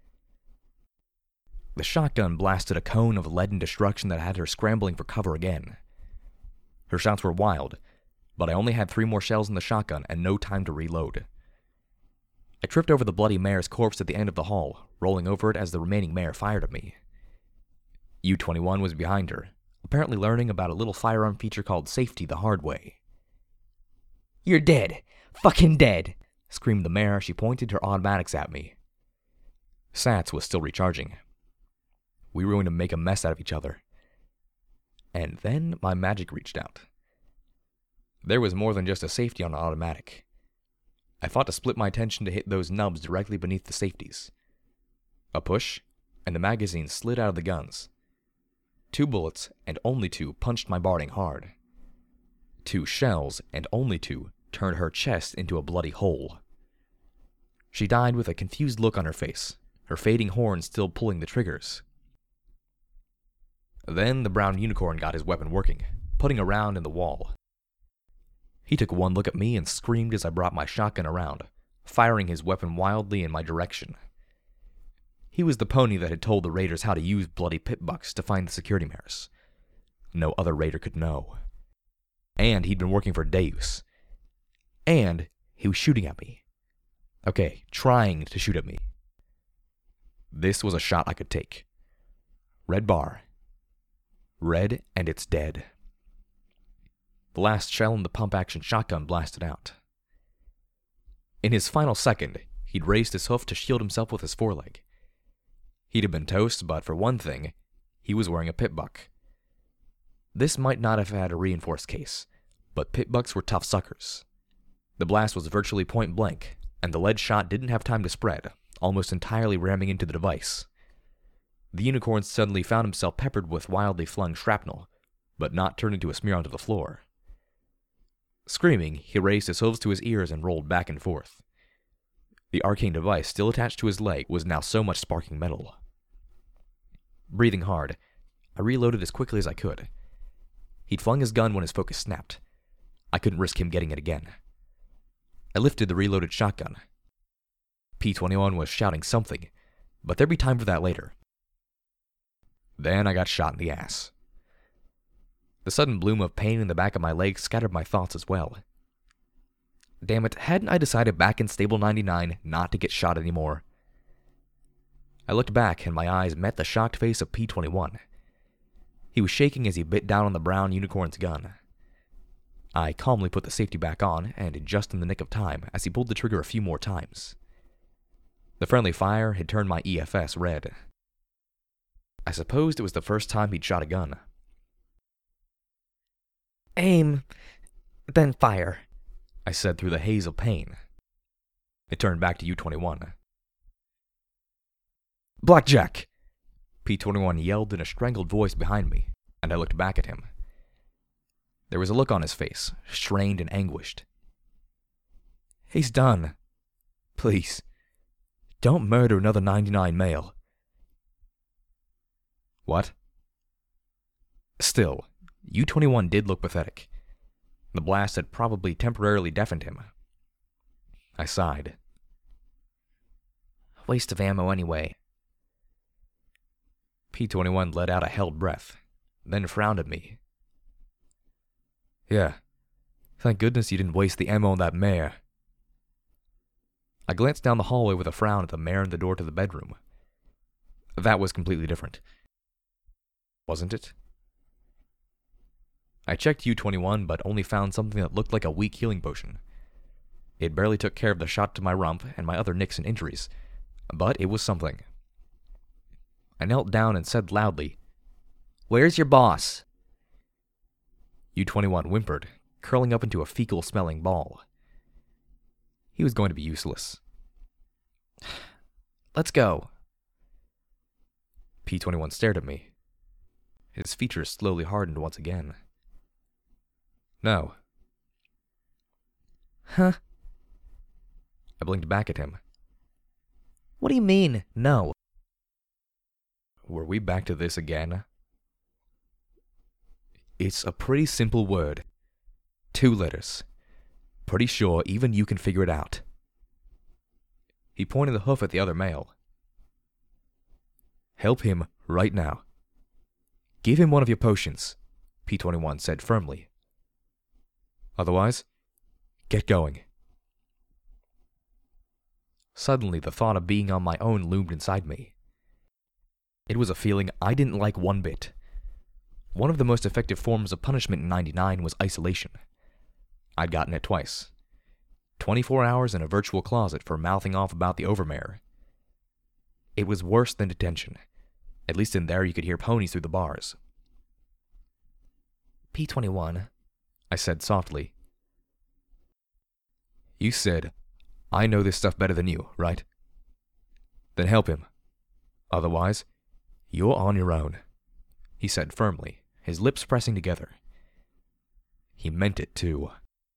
Speaker 1: The shotgun blasted a cone of leaden destruction that had her scrambling for cover again. Her shots were wild, but I only had 3 more shells in the shotgun and no time to reload. I tripped over the bloody mare's corpse at the end of the hall, rolling over it as the remaining mare fired at me. U-21 was behind her, apparently learning about a little firearm feature called safety the hard way. "You're dead! Fucking dead!" screamed the mare as she pointed her automatics at me. Sats was still recharging. We were going to make a mess out of each other. And then my magic reached out. There was more than just a safety on an automatic. I fought to split my attention to hit those nubs directly beneath the safeties. A push, and the magazine slid out of the guns. 2 bullets, and only 2, punched my Barding hard. 2 shells, and only 2, turned her chest into a bloody hole. She died with a confused look on her face, her fading horn still pulling the triggers. Then the brown unicorn got his weapon working, putting a round in the wall. He took one look at me and screamed as I brought my shotgun around, firing his weapon wildly in my direction. He was the pony that had told the raiders how to use bloody pitbucks to find the security mares. No other raider could know. And he'd been working for Deus. And he was shooting at me. Okay, trying to shoot at me. This was a shot I could take. Red bar. Red, and it's dead. The last shell in the pump-action shotgun blasted out. In his final second, he'd raised his hoof to shield himself with his foreleg. He'd have been toast, but for one thing, he was wearing a pitbuck. This might not have had a reinforced case, but pitbucks were tough suckers. The blast was virtually point blank, and the lead shot didn't have time to spread, almost entirely ramming into the device. The unicorn suddenly found himself peppered with wildly flung shrapnel, but not turned into a smear onto the floor. Screaming, he raised his hooves to his ears and rolled back and forth. The arcane device still attached to his leg was now so much sparking metal. Breathing hard, I reloaded as quickly as I could. He'd flung his gun when his focus snapped. I couldn't risk him getting it again. I lifted the reloaded shotgun. P-21 was shouting something, but there'd be time for that later. Then I got shot in the ass. The sudden bloom of pain in the back of my leg scattered my thoughts as well. Damn it, hadn't I decided back in Stable 99 not to get shot anymore? I looked back and my eyes met the shocked face of P-21. He was shaking as he bit down on the brown unicorn's gun. I calmly put the safety back on, and just in the nick of time as he pulled the trigger a few more times. The friendly fire had turned my EFS red. I supposed it was the first time he'd shot a gun. "Aim, then fire," I said through the haze of pain. It turned back to U-21. "Blackjack!" P-21 yelled in a strangled voice behind me, and I looked back at him. There was a look on his face, strained and anguished. "He's done. Please, don't murder another 99 male." What? Still, U-21 did look pathetic. The blast had probably temporarily deafened him. I sighed. "Waste of ammo anyway." P-21 let out a held breath, then frowned at me. "Yeah, thank goodness you didn't waste the ammo on that mare." I glanced down the hallway with a frown at the mare and the door to the bedroom. That was completely different. Wasn't it? I checked U-21, but only found something that looked like a weak healing potion. It barely took care of the shot to my rump and my other nicks and injuries, but it was something. I knelt down and said loudly, "Where's your boss?" U-21 whimpered, curling up into a fecal-smelling ball. He was going to be useless. "Let's go." P-21 stared at me. His features slowly hardened once again. "No."
Speaker 2: Huh?
Speaker 1: I blinked back at him.
Speaker 2: What do you mean, no?
Speaker 1: Were we back to this again? It's a pretty simple word. 2 letters. Pretty sure even you can figure it out. He pointed the hoof at the other male. "Help him right now. Give him one of your potions," P-21 said firmly. "Otherwise, get going." Suddenly, the thought of being on my own loomed inside me. It was a feeling I didn't like one bit. One of the most effective forms of punishment in 99 was isolation. I'd gotten it twice. 24 hours in a virtual closet for mouthing off about the Overmare. It was worse than detention. At least in there you could hear ponies through the bars.
Speaker 2: P-21,
Speaker 1: I said softly. "You said, I know this stuff better than you, right? Then help him. Otherwise, you're on your own," he said firmly, his lips pressing together. He meant it, too.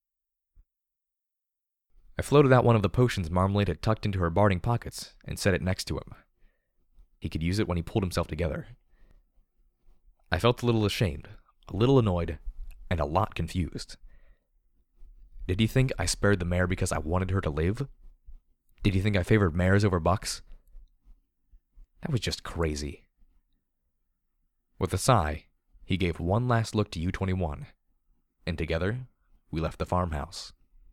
Speaker 1: I floated out one of the potions Marmalade had tucked into her barding pockets and set it next to him. He could use it when he pulled himself together. I felt a little ashamed, a little annoyed, and a lot confused. Did he think I spared the mare because I wanted her to live? Did he think I favored mares over bucks? That was just crazy. With a sigh, he gave one last look to U-21, and together, we left the farmhouse.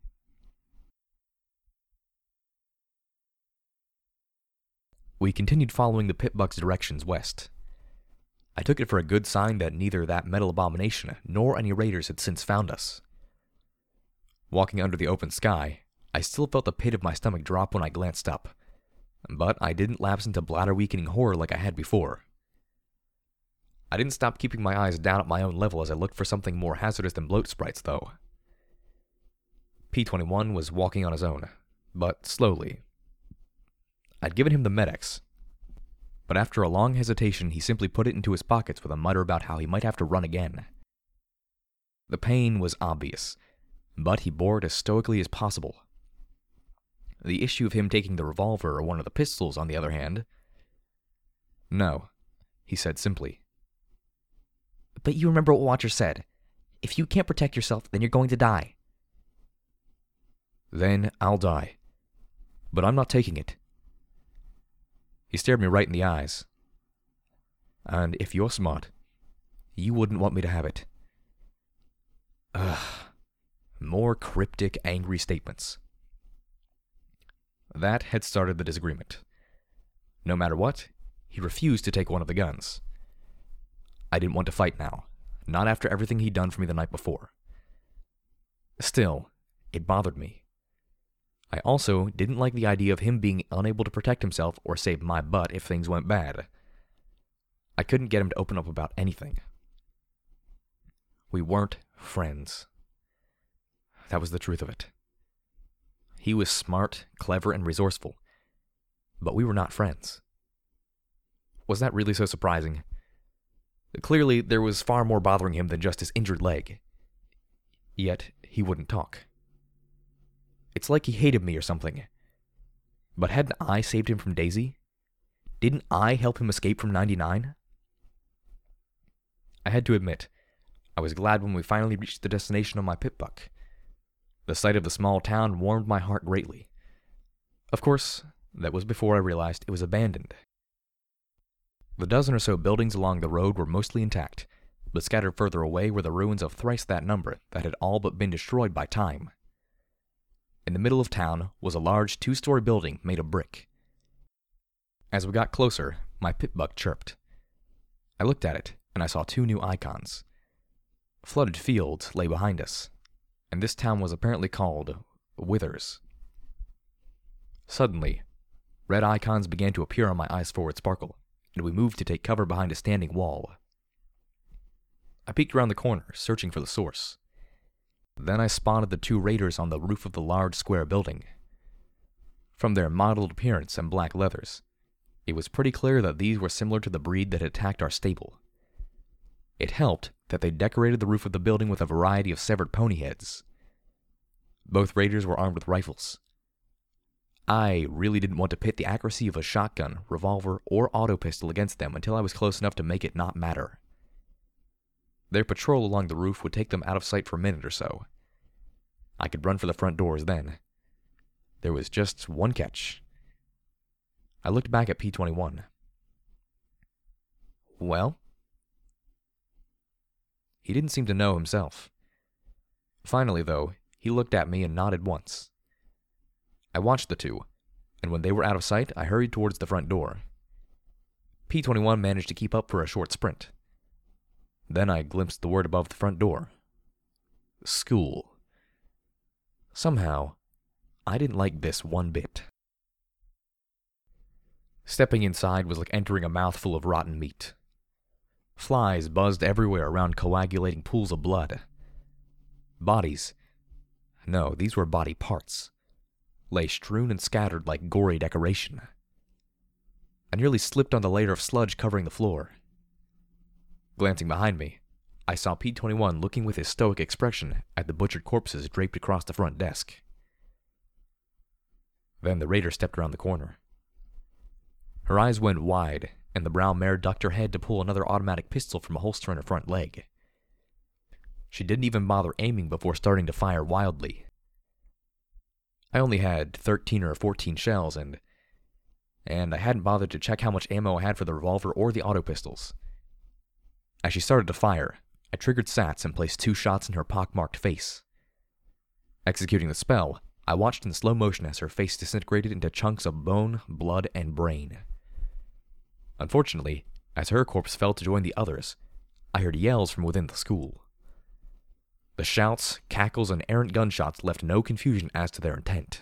Speaker 1: We continued following the Pip-Buck's directions west. I took it for a good sign that neither that metal abomination nor any raiders had since found us. Walking under the open sky, I still felt the pit of my stomach drop when I glanced up, but I didn't lapse into bladder-weakening horror like I had before. I didn't stop keeping my eyes down at my own level as I looked for something more hazardous than bloat sprites, though. P-21 was walking on his own, but slowly. I'd given him the Med-X, but after a long hesitation he simply put it into his pockets with a mutter about how he might have to run again. The pain was obvious, but he bore it as stoically as possible. The issue of him taking the revolver or one of the pistols, on the other hand... "No," he said simply.
Speaker 2: But you remember what Watcher said. If you can't protect yourself, then you're going to die.
Speaker 1: "Then I'll die. But I'm not taking it." He stared me right in the eyes. "And if you're smart, you wouldn't want me to have it." Ugh. More cryptic, angry statements. That had started the disagreement. No matter what, he refused to take one of the guns. I didn't want to fight now, not after everything he'd done for me the night before. Still, it bothered me. I also didn't like the idea of him being unable to protect himself or save my butt if things went bad. I couldn't get him to open up about anything. We weren't friends. That was the truth of it. He was smart, clever, and resourceful, but we were not friends. Was that really so surprising? Clearly, there was far more bothering him than just his injured leg. Yet, he wouldn't talk. It's like he hated me or something. But hadn't I saved him from Daisy? Didn't I help him escape from 99? I had to admit, I was glad when we finally reached the destination on my Pip-Buck. The sight of the small town warmed my heart greatly. Of course, that was before I realized it was abandoned. The dozen or so buildings along the road were mostly intact, but scattered further away were the ruins of thrice that number that had all but been destroyed by time. In the middle of town was a large 2-story building made of brick. As we got closer, my Pip-Buck chirped. I looked at it, and I saw 2 new icons. Flooded fields lay behind us, and this town was apparently called Withers. Suddenly, red icons began to appear on my eyes forward sparkle, and we moved to take cover behind a standing wall. I peeked around the corner, searching for the source. Then I spotted the 2 raiders on the roof of the large square building. From their mottled appearance and black leathers, it was pretty clear that these were similar to the breed that had attacked our stable. It helped that they decorated the roof of the building with a variety of severed pony heads. Both raiders were armed with rifles. I really didn't want to pit the accuracy of a shotgun, revolver, or auto pistol against them until I was close enough to make it not matter. Their patrol along the roof would take them out of sight for a minute or so. I could run for the front doors then. There was just one catch. I looked back at P-21. Well? He didn't seem to know himself. Finally, though, he looked at me and nodded once. I watched the 2, and when they were out of sight, I hurried towards the front door. P-21 managed to keep up for a short sprint. Then I glimpsed the word above the front door. School. Somehow, I didn't like this one bit. Stepping inside was like entering a mouthful of rotten meat. Flies buzzed everywhere around coagulating pools of blood. Bodies. No, these were body parts. Lay strewn and scattered like gory decoration. I nearly slipped on the layer of sludge covering the floor. Glancing behind me, I saw P-21 looking with his stoic expression at the butchered corpses draped across the front desk. Then the raider stepped around the corner. Her eyes went wide, and the brown mare ducked her head to pull another automatic pistol from a holster on her front leg. She didn't even bother aiming before starting to fire wildly. I only had 13 or 14 shells, and I hadn't bothered to check how much ammo I had for the revolver or the auto pistols. As she started to fire, I triggered SATs and placed 2 shots in her pockmarked face. Executing the spell, I watched in slow motion as her face disintegrated into chunks of bone, blood, and brain. Unfortunately, as her corpse fell to join the others, I heard yells from within the school. The shouts, cackles, and errant gunshots left no confusion as to their intent.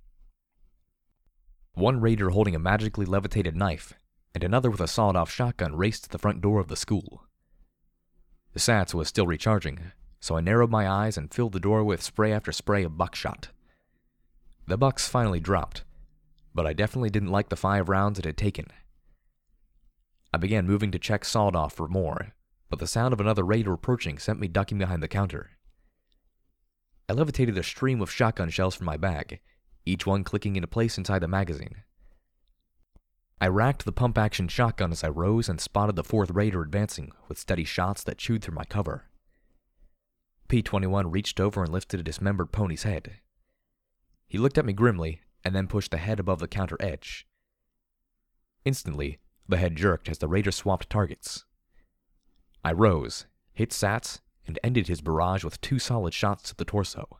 Speaker 1: One raider holding a magically levitated knife, and another with a sawed-off shotgun raced to the front door of the school. The SATS was still recharging, so I narrowed my eyes and filled the door with spray after spray of buckshot. The bucks finally dropped, but I definitely didn't like the 5 rounds it had taken. I began moving to check sawed-off for more, but the sound of another raider approaching sent me ducking behind the counter. I levitated a stream of shotgun shells from my bag, each one clicking into place inside the magazine. I racked the pump-action shotgun as I rose and spotted the 4th raider advancing with steady shots that chewed through my cover. P-21 reached over and lifted a dismembered pony's head. He looked at me grimly and then pushed the head above the counter edge. Instantly, the head jerked as the raider swapped targets. I rose, hit SATs, and ended his barrage with 2 solid shots to the torso.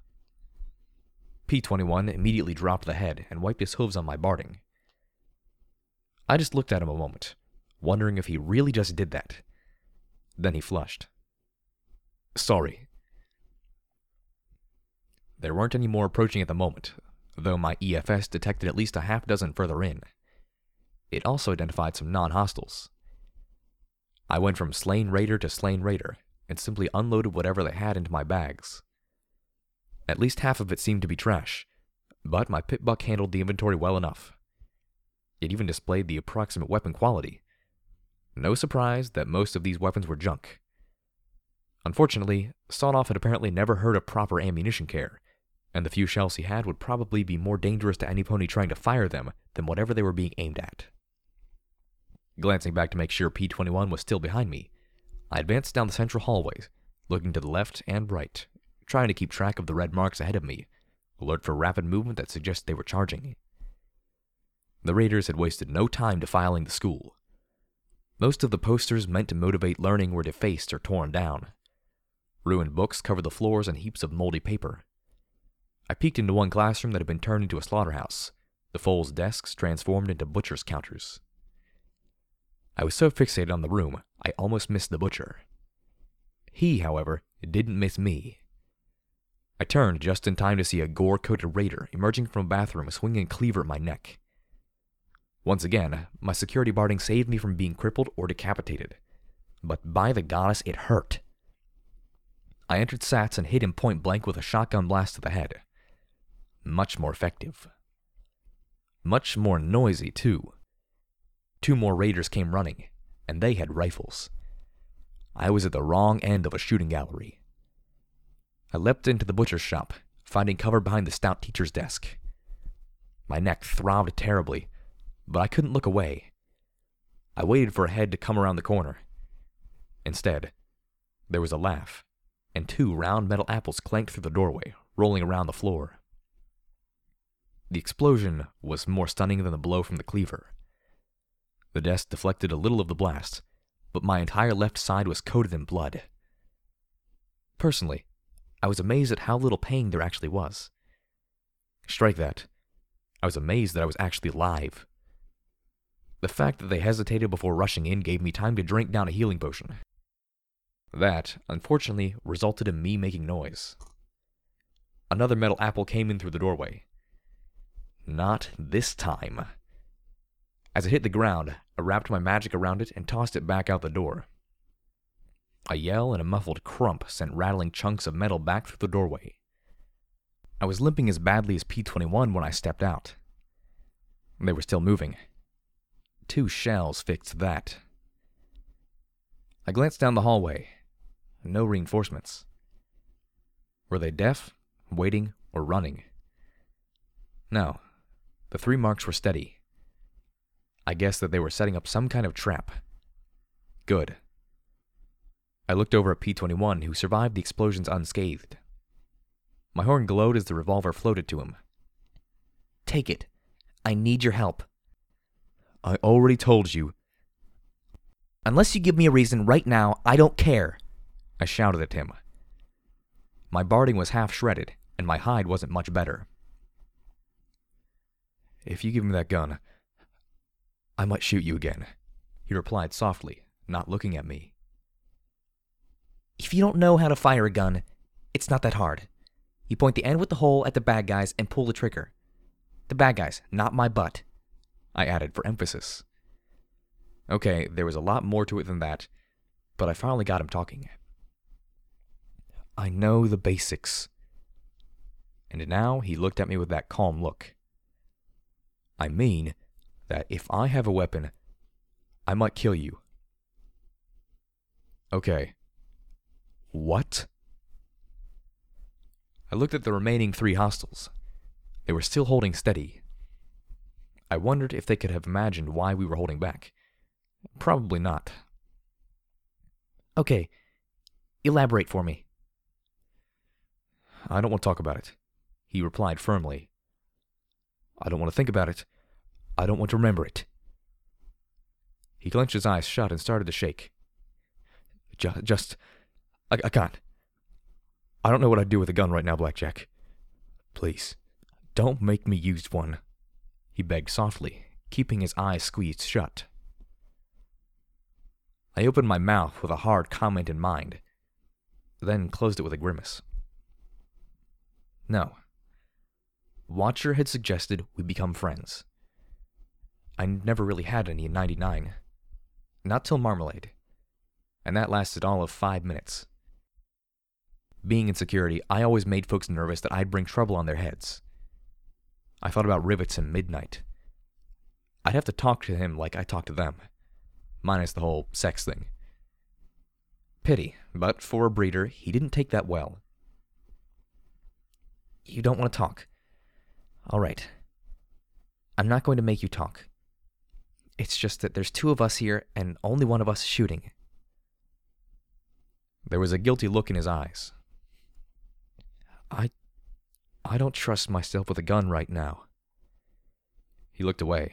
Speaker 1: P-21 immediately dropped the head and wiped his hooves on my barding. I just looked at him a moment, wondering if he really just did that. Then he flushed. Sorry. There weren't any more approaching at the moment, though my EFS detected at least a half dozen further in. It also identified some non-hostiles. I went from slain raider to slain raider, and simply unloaded whatever they had into my bags. At least half of it seemed to be trash, but my pit buck handled the inventory well enough. It even displayed the approximate weapon quality. No surprise that most of these weapons were junk. Unfortunately, Sawed-Off had apparently never heard of proper ammunition care, and the few shells he had would probably be more dangerous to any pony trying to fire them than whatever they were being aimed at. Glancing back to make sure P-21 was still behind me, I advanced down the central hallways, looking to the left and right, trying to keep track of the red marks ahead of me, alert for rapid movement that suggested they were charging. The raiders had wasted no time defiling the school. Most of the posters meant to motivate learning were defaced or torn down. Ruined books covered the floors and heaps of moldy paper. I peeked into one classroom that had been turned into a slaughterhouse, the Foles' desks transformed into butcher's counters. I was so fixated on the room, I almost missed the butcher. He, however, didn't miss me. I turned just in time to see a gore-coated raider emerging from a bathroom swinging a cleaver at my neck. Once again, my security barding saved me from being crippled or decapitated. But by the goddess, it hurt. I entered Sats and hit him point blank with a shotgun blast to the head. Much more effective. Much more noisy, too. 2 more raiders came running, and they had rifles. I was at the wrong end of a shooting gallery. I leapt into the butcher's shop, finding cover behind the stout teacher's desk. My neck throbbed terribly, but I couldn't look away. I waited for a head to come around the corner. Instead, there was a laugh, and 2 round metal apples clanked through the doorway, rolling around the floor. The explosion was more stunning than the blow from the cleaver. The desk deflected a little of the blast, but my entire left side was coated in blood. Personally, I was amazed at how little pain there actually was. Strike that. I was amazed that I was actually alive. The fact that they hesitated before rushing in gave me time to drink down a healing potion. That, unfortunately, resulted in me making noise. Another metal apple came in through the doorway. Not this time. As it hit the ground, I wrapped my magic around it and tossed it back out the door. A yell and a muffled crump sent rattling chunks of metal back through the doorway. I was limping as badly as P-21 when I stepped out. They were still moving. 2 shells fixed that. I glanced down the hallway. No reinforcements. Were they deaf, waiting, or running? No. The 3 marks were steady. I guessed that they were setting up some kind of trap. Good. I looked over at P-21, who survived the explosions unscathed. My horn glowed as the revolver floated to him.
Speaker 2: Take it. I need your help.
Speaker 1: I already told you.
Speaker 2: Unless you give me a reason right now, I don't care,
Speaker 1: I shouted at him. My barding was half shredded, and my hide wasn't much better. If you give me that gun, I might shoot you again, he replied softly, not looking at me.
Speaker 2: If you don't know how to fire a gun, it's not that hard. You point the end with the hole at the bad guys and pull the trigger. The bad guys, not my butt,
Speaker 1: I added for emphasis. Okay, there was a lot more to it than that, but I finally got him talking. I know the basics. And now he looked at me with that calm look. I mean that if I have a weapon, I might kill you. Okay. What? I looked at the remaining 3 hostiles. They were still holding steady. I wondered if they could have imagined why we were holding back. Probably not.
Speaker 2: Okay. Elaborate for me.
Speaker 1: I don't want to talk about it, he replied firmly. I don't want to think about it. I don't want to remember it. He clenched his eyes shut and started to shake. I can't. I don't know what I'd do with a gun right now, Blackjack. Please, don't make me use one, he begged softly, keeping his eyes squeezed shut. I opened my mouth with a hard comment in mind, then closed it with a grimace. No. Watcher had suggested we become friends. I never really had any in 99. Not till Marmalade. And that lasted all of 5 minutes. Being in security, I always made folks nervous that I'd bring trouble on their heads. I thought about Rivets and Midnight. I'd have to talk to him like I talked to them, minus the whole sex thing. Pity, but for a breeder, he didn't take that well.
Speaker 2: You don't want to talk. All right. I'm not going to make you talk. It's just that there's 2 of us here and only one of us is shooting.
Speaker 1: There was a guilty look in his eyes. I don't trust myself with a gun right now. He looked away.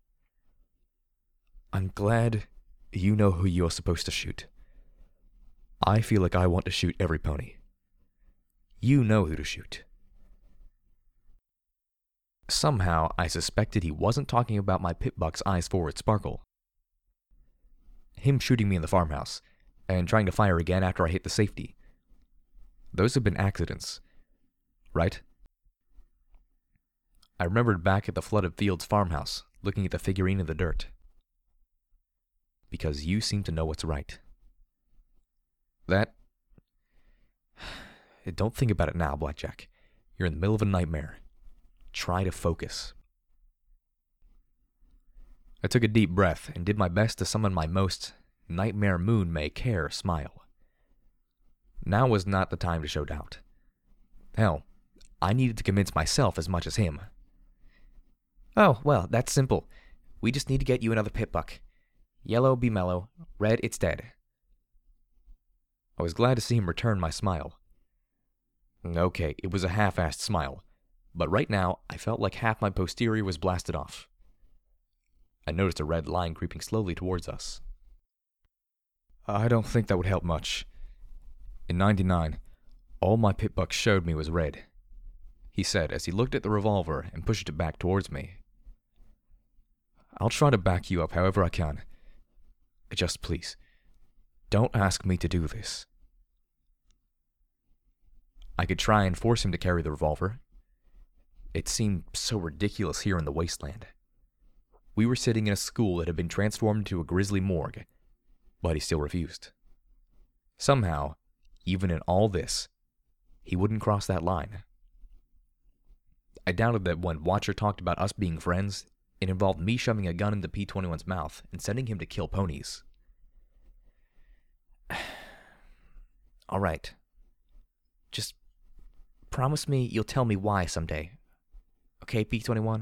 Speaker 1: I'm glad you know who you're supposed to shoot. I feel like I want to shoot every pony. You know who to shoot. Somehow, I suspected he wasn't talking about my Pip-Buck's eyes forward sparkle. Him shooting me in the farmhouse, and trying to fire again after I hit the safety. Those have been accidents, right? I remembered back at the flooded fields farmhouse, looking at the figurine in the dirt. Because you seem to know what's right. That... Don't think about it now, Blackjack. You're in the middle of a nightmare. Try to focus. I took a deep breath and did my best to summon my most nightmare moon may care smile. Now was not the time to show doubt. Hell, I needed to convince myself as much as him. Oh, well, that's simple. We just need to get you another Pip-Buck. Yellow be mellow, red it's dead. I was glad to see him return my smile. Okay, it was a half-assed smile, but right now I felt like half my posterior was blasted off. I noticed a red line creeping slowly towards us. I don't think that would help much. In '99, all my Pip-Buck showed me was red, he said as he looked at the revolver and pushed it back towards me. I'll try to back you up however I can. Just please, don't ask me to do this. I could try and force him to carry the revolver. It seemed so ridiculous here in the wasteland. We were sitting in a school that had been transformed into a grisly morgue, but he still refused. Somehow, even in all this, he wouldn't cross that line. I doubted that when Watcher talked about us being friends, it involved me shoving a gun into P-21's mouth and sending him to kill ponies. All right. Just promise me you'll tell me why someday. Okay, P-21?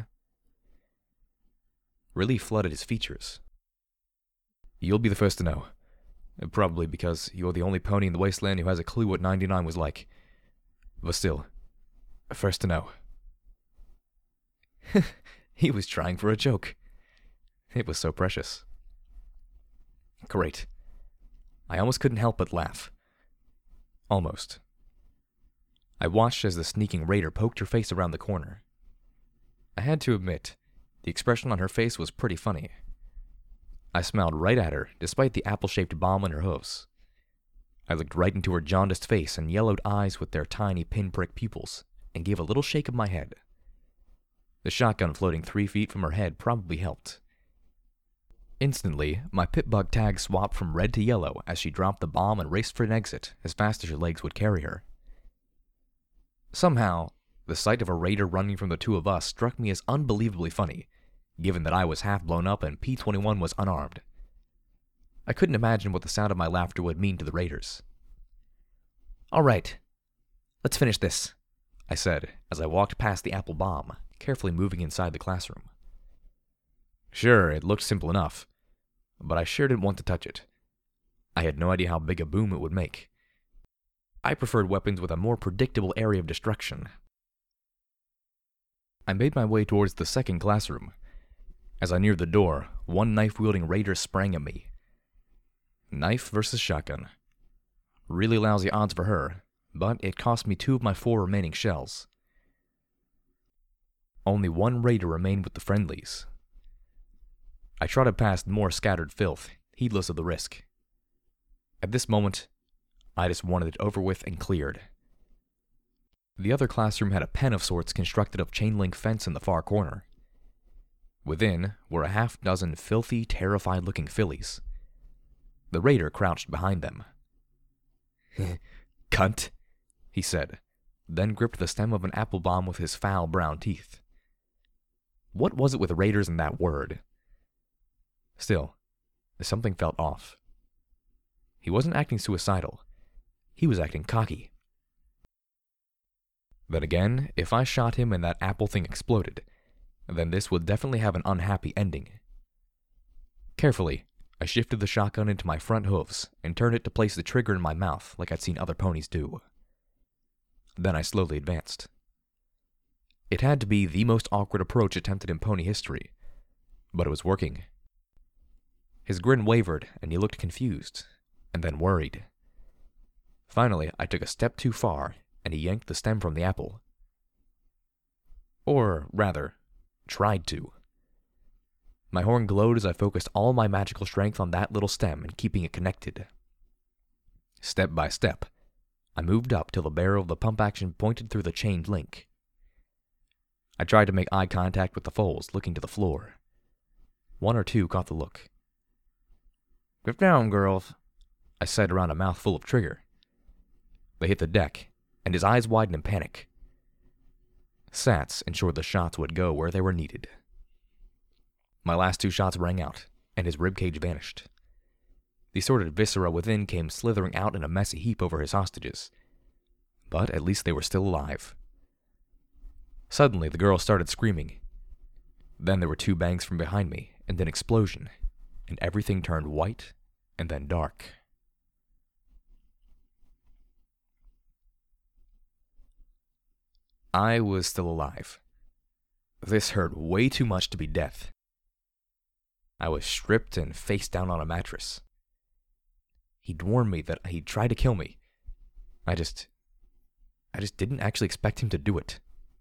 Speaker 1: Relief flooded his features. You'll be the first to know. Probably because you're the only pony in the wasteland who has a clue what 99 was like. But still, first to know. He was trying for a joke. It was so precious. Great. I almost couldn't help but laugh. Almost. I watched as the sneaking raider poked her face around the corner. I had to admit, the expression on her face was pretty funny. I smiled right at her, despite the apple-shaped bomb in her hooves. I looked right into her jaundiced face and yellowed eyes with their tiny pinprick pupils, and gave a little shake of my head. The shotgun floating 3 feet from her head probably helped. Instantly, my Pip-Buck tag swapped from red to yellow as she dropped the bomb and raced for an exit as fast as her legs would carry her. Somehow, the sight of a raider running from the two of us struck me as unbelievably funny, given that I was half blown up and P-21 was unarmed. I couldn't imagine what the sound of my laughter would mean to the raiders. All right, let's finish this, I said as I walked past the apple bomb, carefully moving inside the classroom. Sure, it looked simple enough, but I sure didn't want to touch it. I had no idea how big a boom it would make. I preferred weapons with a more predictable area of destruction. I made my way towards the second classroom. As I neared the door, one knife-wielding raider sprang at me. Knife versus shotgun. Really lousy odds for her, but it cost me 2 of my 4 remaining shells. Only one raider remained with the friendlies. I trotted past more scattered filth, heedless of the risk. At this moment, I just wanted it over with and cleared. The other classroom had a pen of sorts constructed of chain-link fence in the far corner. Within were a half-dozen filthy, terrified-looking fillies. The raider crouched behind them. Cunt, he said, then gripped the stem of an apple bomb with his foul brown teeth. What was it with raiders and that word? Still, something felt off. He wasn't acting suicidal. He was acting cocky. Then again, if I shot him and that apple thing exploded, then this would definitely have an unhappy ending. Carefully, I shifted the shotgun into my front hooves and turned it to place the trigger in my mouth like I'd seen other ponies do. Then I slowly advanced. It had to be the most awkward approach attempted in pony history, but it was working. His grin wavered and he looked confused, and then worried. Finally, I took a step too far and he yanked the stem from the apple. Or, rather, tried to. My horn glowed as I focused all my magical strength on that little stem and keeping it connected. Step by step, I moved up till the barrel of the pump action pointed through the chained link. I tried to make eye contact with the foals, looking to the floor. One or two caught the look. "Get down, girls," I said around a mouthful of trigger. They hit the deck, and his eyes widened in panic. Sats ensured the shots would go where they were needed. My last 2 shots rang out, and his ribcage vanished. The assorted viscera within came slithering out in a messy heap over his hostages. But at least they were still alive. Suddenly, the girl started screaming. Then there were 2 bangs from behind me, and an explosion, and everything turned white and then dark. I was still alive. This hurt way too much to be death. I was stripped and face down on a mattress. He'd warned me that he'd try to kill me. I just didn't actually expect him to do it.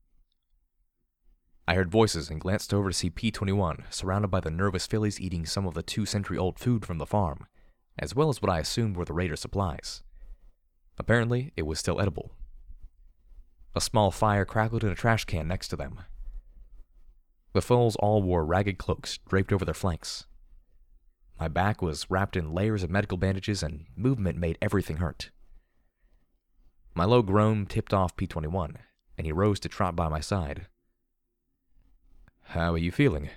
Speaker 1: I heard voices and glanced over to see P-21 surrounded by the nervous fillies eating some of the 2-century-old food from the farm, as well as what I assumed were the raider supplies. Apparently, it was still edible. A small fire crackled in a trash can next to them. The foals all wore ragged cloaks draped over their flanks. My back was wrapped in layers of medical bandages, and movement made everything hurt. My low groan tipped off P-21, and he rose to trot by my side. "How are you feeling?"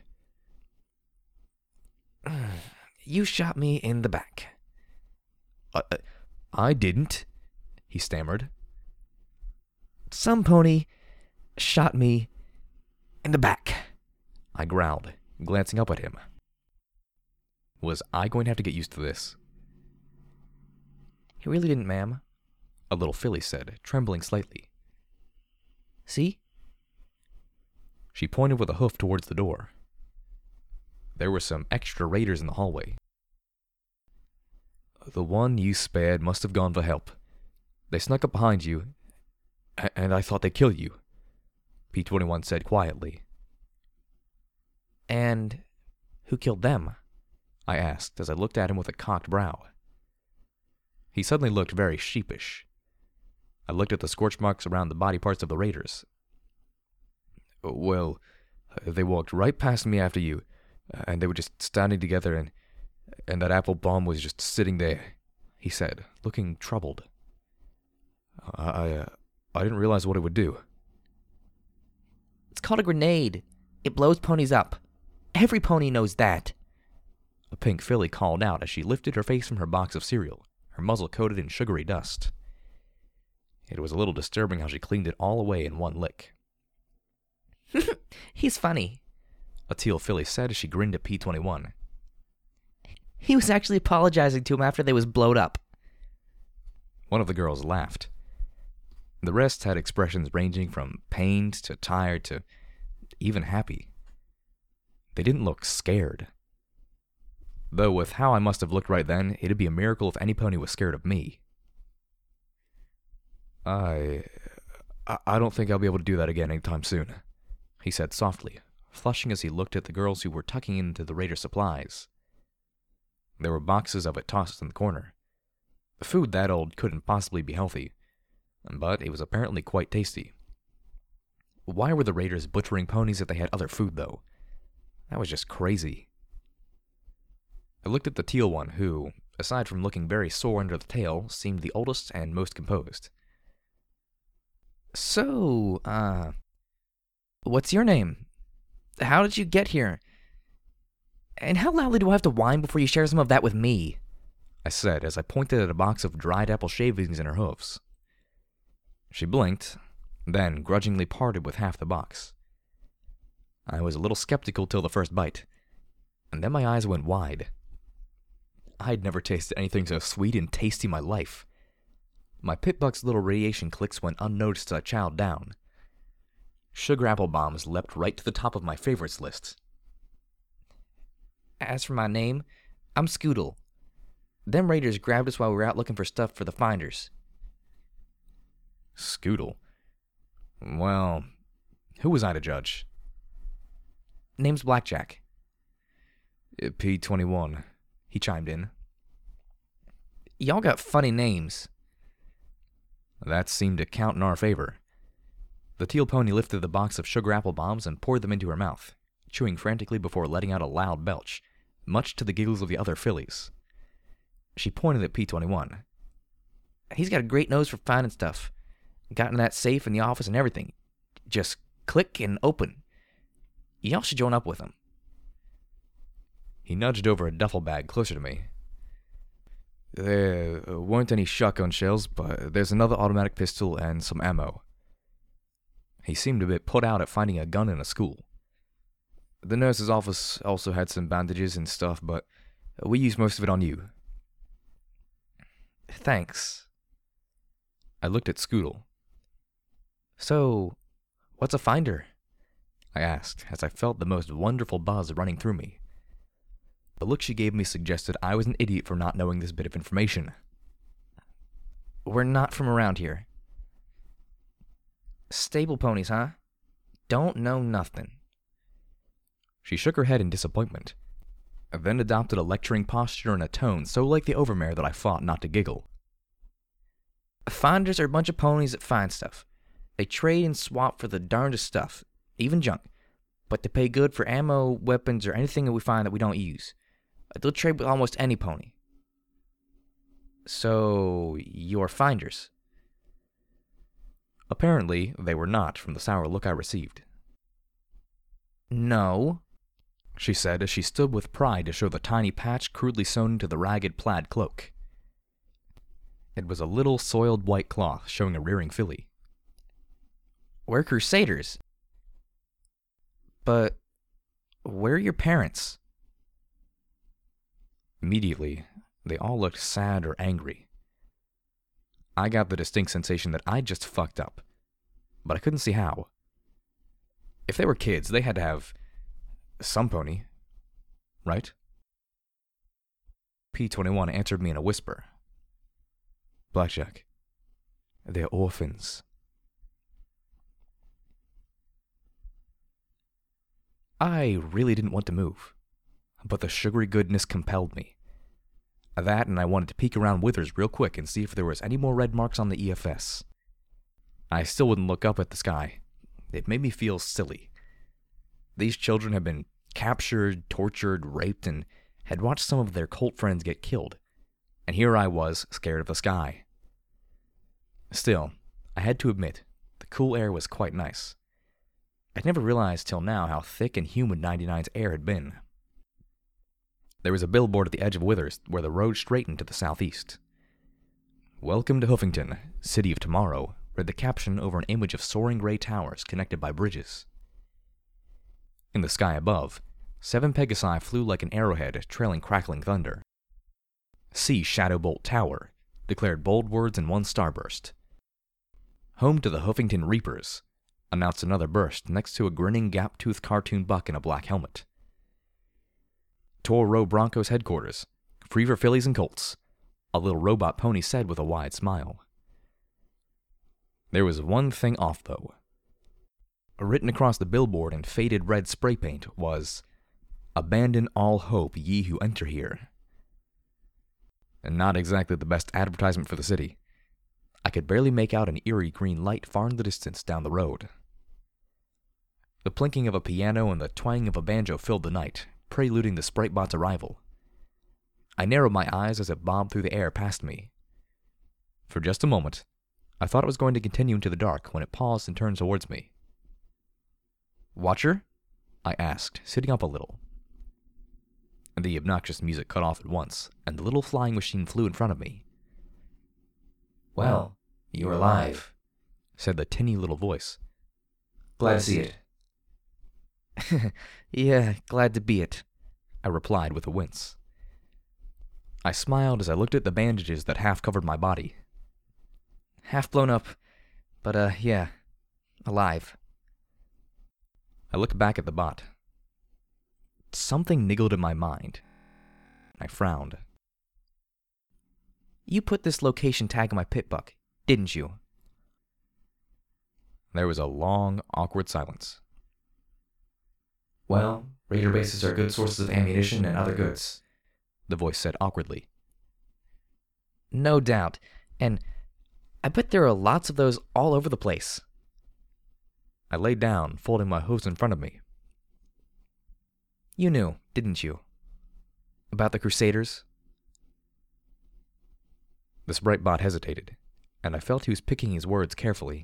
Speaker 2: "You shot me in the back."
Speaker 1: I didn't," he stammered.
Speaker 2: "Some pony shot me in the back,"
Speaker 1: I growled, glancing up at him. Was I going to have to get used to this?
Speaker 2: "He really didn't, ma'am,"
Speaker 1: a little filly said, trembling slightly.
Speaker 2: "See?"
Speaker 1: She pointed with a hoof towards the door. There were some extra raiders in the hallway. "The one you spared must have gone for help. They snuck up behind you, and I thought they'd kill you," P-21 said quietly.
Speaker 2: "And who killed them?"
Speaker 1: I asked as I looked at him with a cocked brow. He suddenly looked very sheepish. I looked at the scorch marks around the body parts of the raiders. "Well, they walked right past me after you, and they were just standing together, and that apple bomb was just sitting there," he said, looking troubled. I didn't realize what it would do."
Speaker 2: "It's called a grenade. It blows ponies up. Every pony knows that,"
Speaker 1: a pink filly called out as she lifted her face from her box of cereal, her muzzle coated in sugary dust. It was a little disturbing how she cleaned it all away in one lick.
Speaker 2: "He's funny,"
Speaker 1: a teal filly said as she grinned at P-21.
Speaker 2: "He was actually apologizing to him after they was blowed up."
Speaker 1: One of the girls laughed. The rest had expressions ranging from pained to tired to even happy. They didn't look scared. Though with how I must have looked right then, it'd be a miracle if any pony was scared of me. I don't think I'll be able to do that again anytime soon," he said softly, flushing as he looked at the girls who were tucking into the raider supplies. There were boxes of it tossed in the corner. Food that old couldn't possibly be healthy, but it was apparently quite tasty. Why were the raiders butchering ponies if they had other food, though? That was just crazy. I looked at the teal one who, aside from looking very sore under the tail, seemed the oldest and most composed.
Speaker 2: "So, what's your name? How did you get here? And how loudly do I have to whine before you share some of that with me?"
Speaker 1: I said as I pointed at a box of dried apple shavings in her hooves. She blinked, then grudgingly parted with half the box. I was a little skeptical till the first bite, and then my eyes went wide. I'd never tasted anything so sweet and tasty in my life. My pitbuck's little radiation clicks went unnoticed as I chowed down. Sugar apple bombs leapt right to the top of my favorites list.
Speaker 2: "As for my name, I'm Scoodle. Them raiders grabbed us while we were out looking for stuff for the finders."
Speaker 1: Scoodle? Well, who was I to judge?
Speaker 2: "Name's Blackjack."
Speaker 1: P-21, he chimed in.
Speaker 2: "Y'all got funny names."
Speaker 1: That seemed to count in our favor. The teal pony lifted the box of sugar apple bombs and poured them into her mouth, chewing frantically before letting out a loud belch, much to the giggles of the other fillies. She pointed at P-21. "He's got a great nose for finding stuff. Got in that safe in the office and everything. Just click and open. Y'all should join up with him." He nudged over a duffel bag closer to me. "There weren't any shotgun shells, but there's another automatic pistol and some ammo." He seemed a bit put out at finding a gun in a school. "The nurse's office also had some bandages and stuff, but we used most of it on you." "Thanks." I looked at Scootle. "So, what's a finder?" I asked, as I felt the most wonderful buzz running through me. The look she gave me suggested I was an idiot for not knowing this bit of information. "We're not from around here." "Stable ponies, huh? Don't know nothing." She shook her head in disappointment, and then adopted a lecturing posture and a tone so like the overmare that I fought not to giggle. "Finders are a bunch of ponies that find stuff. They trade and swap for the darndest stuff, even junk, but they pay good for ammo, weapons, or anything that we find that we don't use. They'll trade with almost any pony." "So, you're finders?" Apparently, they were not, from the sour look I received. "No," she said as she stood with pride to show the tiny patch crudely sewn into the ragged plaid cloak. It was a little soiled white cloth showing a rearing filly. "We're crusaders." "But where are your parents?" Immediately, they all looked sad or angry. I got the distinct sensation that I'd just fucked up, but I couldn't see how. If they were kids, they had to have some pony, right? P-21 answered me in a whisper. "Blackjack, they're orphans." I really didn't want to move, but the sugary goodness compelled me. That, and I wanted to peek around Withers real quick and see if there was any more red marks on the EFS. I still wouldn't look up at the sky. It made me feel silly. These children had been captured, tortured, raped, and had watched some of their cult friends get killed. And here I was, scared of the sky. Still, I had to admit, the cool air was quite nice. I'd never realized till now how thick and humid 99's air had been. There was a billboard at the edge of Withers where the road straightened to the southeast. "Welcome to Hoofington, City of Tomorrow," read the caption over an image of soaring gray towers connected by bridges. In the sky above, 7 Pegasi flew like an arrowhead, trailing crackling thunder. "See Shadowbolt Tower," declared bold words in one starburst. "Home to the Hoofington Reapers," announced another burst next to a grinning gap-toothed cartoon buck in a black helmet. "Toro Broncos headquarters, free for fillies and colts," a little robot pony said with a wide smile. There was one thing off, though. Written across the billboard in faded red spray paint was, "Abandon all hope, ye who enter here." And not exactly the best advertisement for the city. I could barely make out an eerie green light far in the distance down the road. The plinking of a piano and the twanging of a banjo filled the night, preluding the Spritebot's arrival. I narrowed my eyes as it bobbed through the air past me. For just a moment, I thought it was going to continue into the dark when it paused and turned towards me. "Watcher?" I asked, sitting up a little. The obnoxious music cut off at once, and the little flying machine flew in front of me.
Speaker 2: "Well, you're alive,"
Speaker 1: said the tinny little voice.
Speaker 2: "Glad to see it."
Speaker 3: "Yeah, glad to be it,"
Speaker 1: I replied with a wince. I smiled as I looked at the bandages that half covered my body.
Speaker 3: "Half blown up, but yeah, alive."
Speaker 1: I looked back at the bot. Something niggled in my mind. I frowned.
Speaker 3: "You put this location tag on my pit buck, didn't you?"
Speaker 1: There was a long, awkward silence.
Speaker 2: "Well, raider bases are good sources of ammunition and other goods,"
Speaker 1: the voice said awkwardly.
Speaker 3: "No doubt, and I bet there are lots of those all over the place."
Speaker 1: I lay down, folding my hooves in front of me.
Speaker 3: You knew, didn't you? About the Crusaders?
Speaker 1: The sprite bot hesitated, and I felt he was picking his words carefully.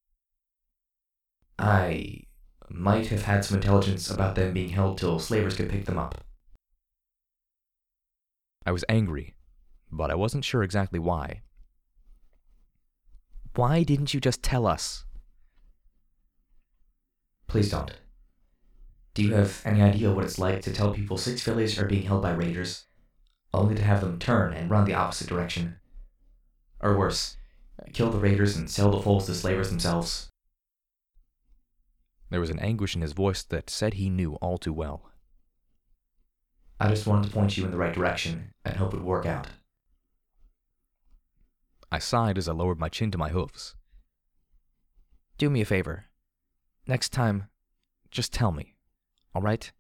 Speaker 2: I might have had some intelligence about them being held till slavers could pick them up.
Speaker 1: I was angry, but I wasn't sure exactly why.
Speaker 3: Why didn't you just tell us?
Speaker 2: Please don't. Do you have any idea what it's like to tell people 6 fillies are being held by raiders, only to have them turn and run the opposite direction? Or worse, kill the raiders and sell the foals to slavers themselves?
Speaker 1: There was an anguish in his voice that said he knew all too well.
Speaker 2: I just wanted to point you in the right direction and hope it would work out.
Speaker 1: I sighed as I lowered my chin to my hooves.
Speaker 3: Do me a favor. Next time, just tell me, all right?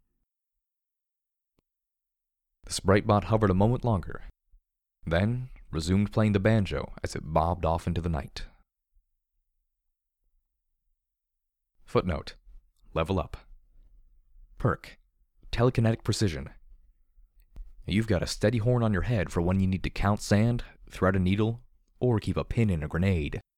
Speaker 1: The sprite bot hovered a moment longer, then resumed playing the banjo as it bobbed off into the night. Footnote: Level up. Perk: Telekinetic precision. You've got a steady horn on your head for when you need to count sand, thread a needle, or keep a pin in a grenade.